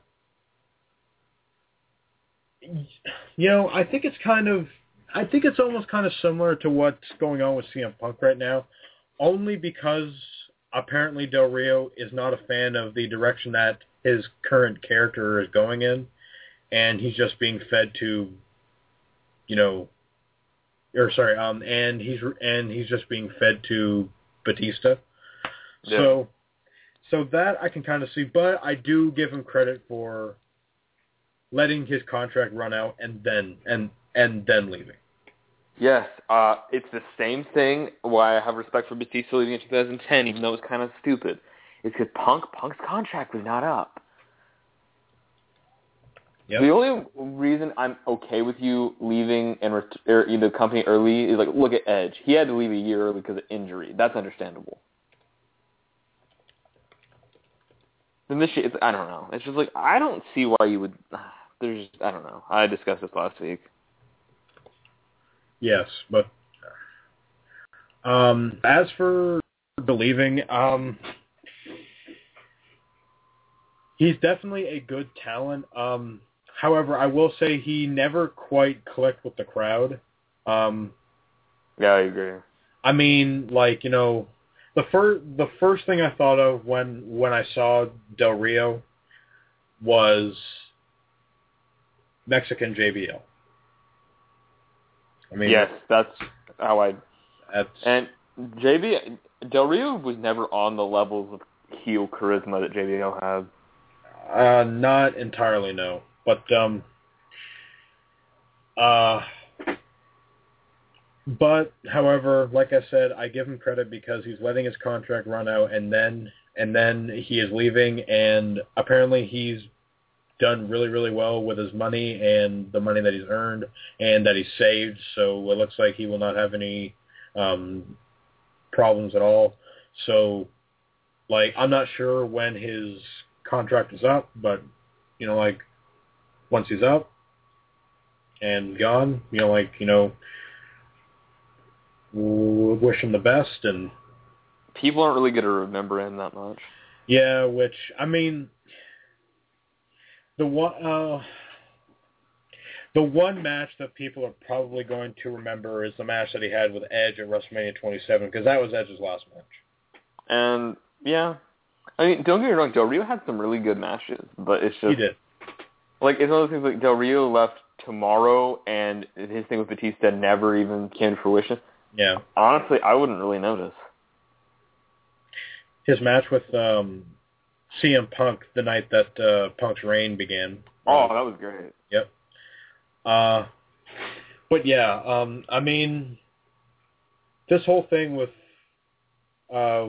You know, I think it's kind of... I think it's almost kind of similar to what's going on with C M Punk right now, only because apparently Del Rio is not a fan of the direction that his current character is going in, and he's just being fed to, you know, or sorry, um, and he's and he's just being fed to Batista. Yeah. So, so that I can kind of see, but I do give him credit for letting his contract run out and then and and then leaving. Yes, uh, it's the same thing why I have respect for Batista leaving in two thousand ten, even though it was kind of stupid. It's because Punk, Punk's contract was not up. Yep. The only reason I'm okay with you leaving and ret- er, the company early is, like, look at Edge. He had to leave a year early because of injury. That's understandable. Then this shit, it's, I don't know. It's just like, I don't see why you would, there's, I don't know. I discussed this last week. Yes, but um, as for believing, um, he's definitely a good talent. Um, however, I will say he never quite clicked with the crowd. Um, Yeah, I agree. I mean, like, you know, the first the first thing I thought of when when I saw Del Rio was Mexican J B L. I mean, Yes, that's how I... that's And J B Del Rio was never on the levels of heel charisma that J B L had. uh, not entirely no, but um, uh, but however, like I said, I give him credit because he's letting his contract run out, and then and then he is leaving, and apparently he's done really, really well with his money and the money that he's earned and that he's saved. So it looks like he will not have any um, problems at all. So, like, I'm not sure when his contract is up, but, you know, like, once he's up and gone, you know, like, you know, we'll wish him the best. And People aren't really going to remember him that much. yeah, which, I mean... The one, uh, the one match that people are probably going to remember is the match that he had with Edge at WrestleMania twenty-seven, because that was Edge's last match. And, yeah. I mean, don't get me wrong, Del Rio had some really good matches, but it's just... He did. Like, it's one of those things like Del Rio left tomorrow, and his thing with Batista never even came to fruition. Yeah. Honestly, I wouldn't really notice. His match with um, C M Punk the night that uh, Punk's reign began. Oh, that was great. Yep. Uh, but yeah, um, I mean, this whole thing with, uh,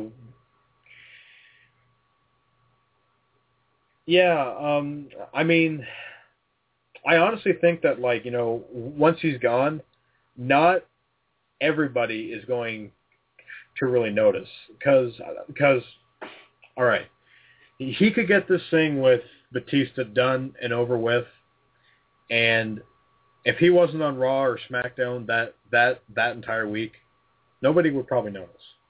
yeah, um, I mean, I honestly think that, like, you know, once he's gone, not everybody is going to really notice. Because, because, all right, he could get this thing with Batista done and over with, and if he wasn't on Raw or SmackDown that, that, that entire week, nobody would probably notice.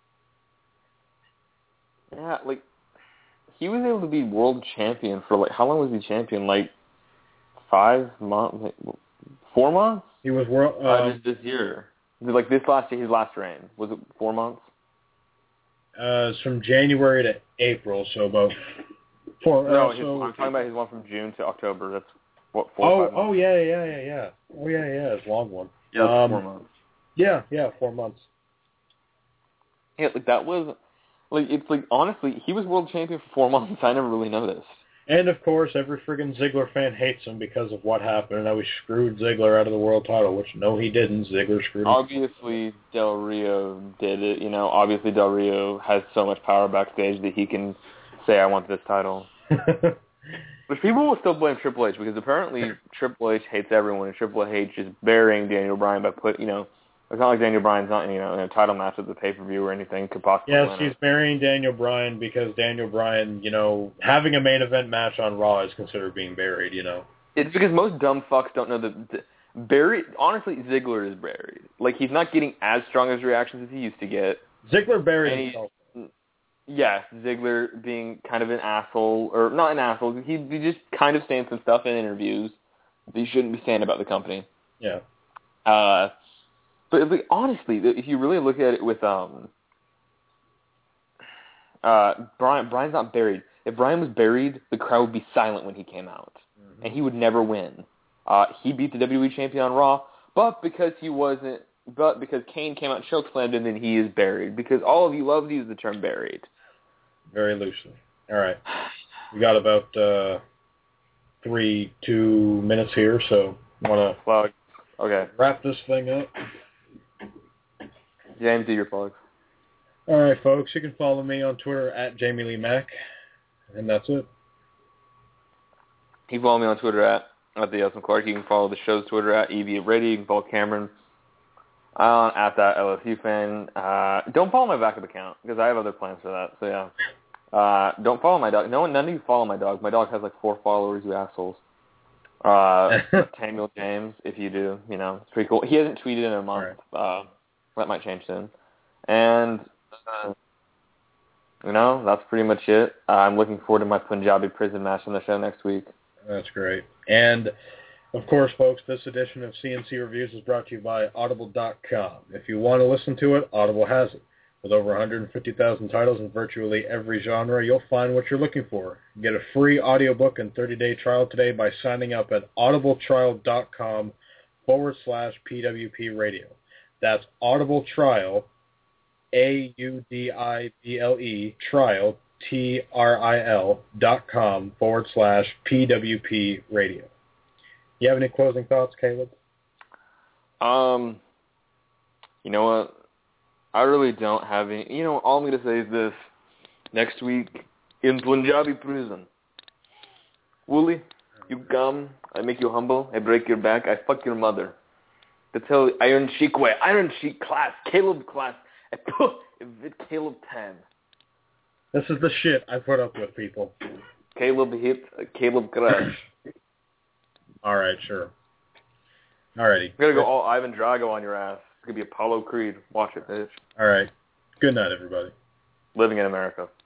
Yeah, like, he was able to be world champion for, like, how long was he champion? Like, five months? Like, four months? He was world... Um, uh, this, this year. Like, this last year, his last reign. Was it four months? Uh, it's from January to April, so about four... No, uh, his, so, I'm talking about his one from June to October. That's, what, four Oh, or five months? oh, yeah, yeah, yeah, yeah. Oh, yeah, yeah, it's a long one. Yeah, that's um, four months. Yeah, yeah, four months. Yeah, like, that was... Like, it's like, honestly, he was world champion for four months. I never really noticed. And, of course, every friggin' Ziggler fan hates him because of what happened, and how he screwed Ziggler out of the world title, which, no, he didn't. Ziggler screwed him. Obviously, Del Rio did it. You know, obviously Del Rio has so much power backstage that he can say, I want this title. But people will still blame Triple H, because apparently Triple H hates everyone, and Triple H is burying Daniel Bryan by put, you know, it's not like Daniel Bryan's not, you know, in a title match at the pay-per-view or anything could possibly Yes, win he's it. burying Daniel Bryan because Daniel Bryan, you know, having a main event match on Raw is considered being buried, you know. It's because most dumb fucks don't know that that buried, honestly, Ziggler is buried. Like, he's not getting as strong as reactions as he used to get. Ziggler buried And he- himself. Yes, Ziggler being kind of an asshole, or not an asshole, he, he just kind of saying some stuff in interviews that he shouldn't be saying about the company. Yeah. Uh, but like, honestly, if you really look at it with um, uh, Brian, Brian's not buried. If Brian was buried, the crowd would be silent when he came out, mm-hmm. and he would never win. Uh, he beat the W W E champion on Raw, but because he wasn't, but because Kane came out and chokeslammed him, then he is buried. Because all of you love to use the term buried. Very loosely. All right. We got about uh, three, two minutes here, so want to well, okay. wrap this thing up. James, do your plugs. All right, folks. You can follow me on Twitter at Jamie Lee Mack, and that's it. You can follow me on Twitter at, at the Elson Clark. You can follow the show's Twitter at E V Radio. You can follow Cameron uh, at that L S U fan. Uh, don't follow my backup account because I have other plans for that. So yeah. Uh, don't follow my dog. No one, none of you follow my dog. My dog has like four followers, you assholes. Uh, Samuel James, if you do, you know, it's pretty cool. He hasn't tweeted in a month. Right. Uh, that might change soon. And, uh, you know, that's pretty much it. Uh, I'm looking forward to my Punjabi prison match on the show next week. That's great. And, of course, folks, this edition of C N C Reviews is brought to you by Audible dot com. If you want to listen to it, Audible has it. With over one hundred fifty thousand titles in virtually every genre, you'll find what you're looking for. Get a free audiobook and thirty-day trial today by signing up at audibletrial.com forward slash PWP radio. That's audibletrial, A U D I B L E, trial, T R I L, dot com forward slash P W P radio. You have any closing thoughts, Caleb? Um, you know what? I really don't have any. You know, all I'm going to say is this. Next week, in Punjabi prison. Wooly, you come, I make you humble, I break your back, I fuck your mother. That's how Iron Sheik way. Iron Sheik class, Caleb class, I put it Caleb ten. This is the shit I put up with, people. Caleb hit, Caleb crash. All right, sure. Alrighty. We're going to go all Ivan Drago on your ass. It's going to be Apollo Creed. Watch it, bitch. All right. Good night, everybody. Living in America.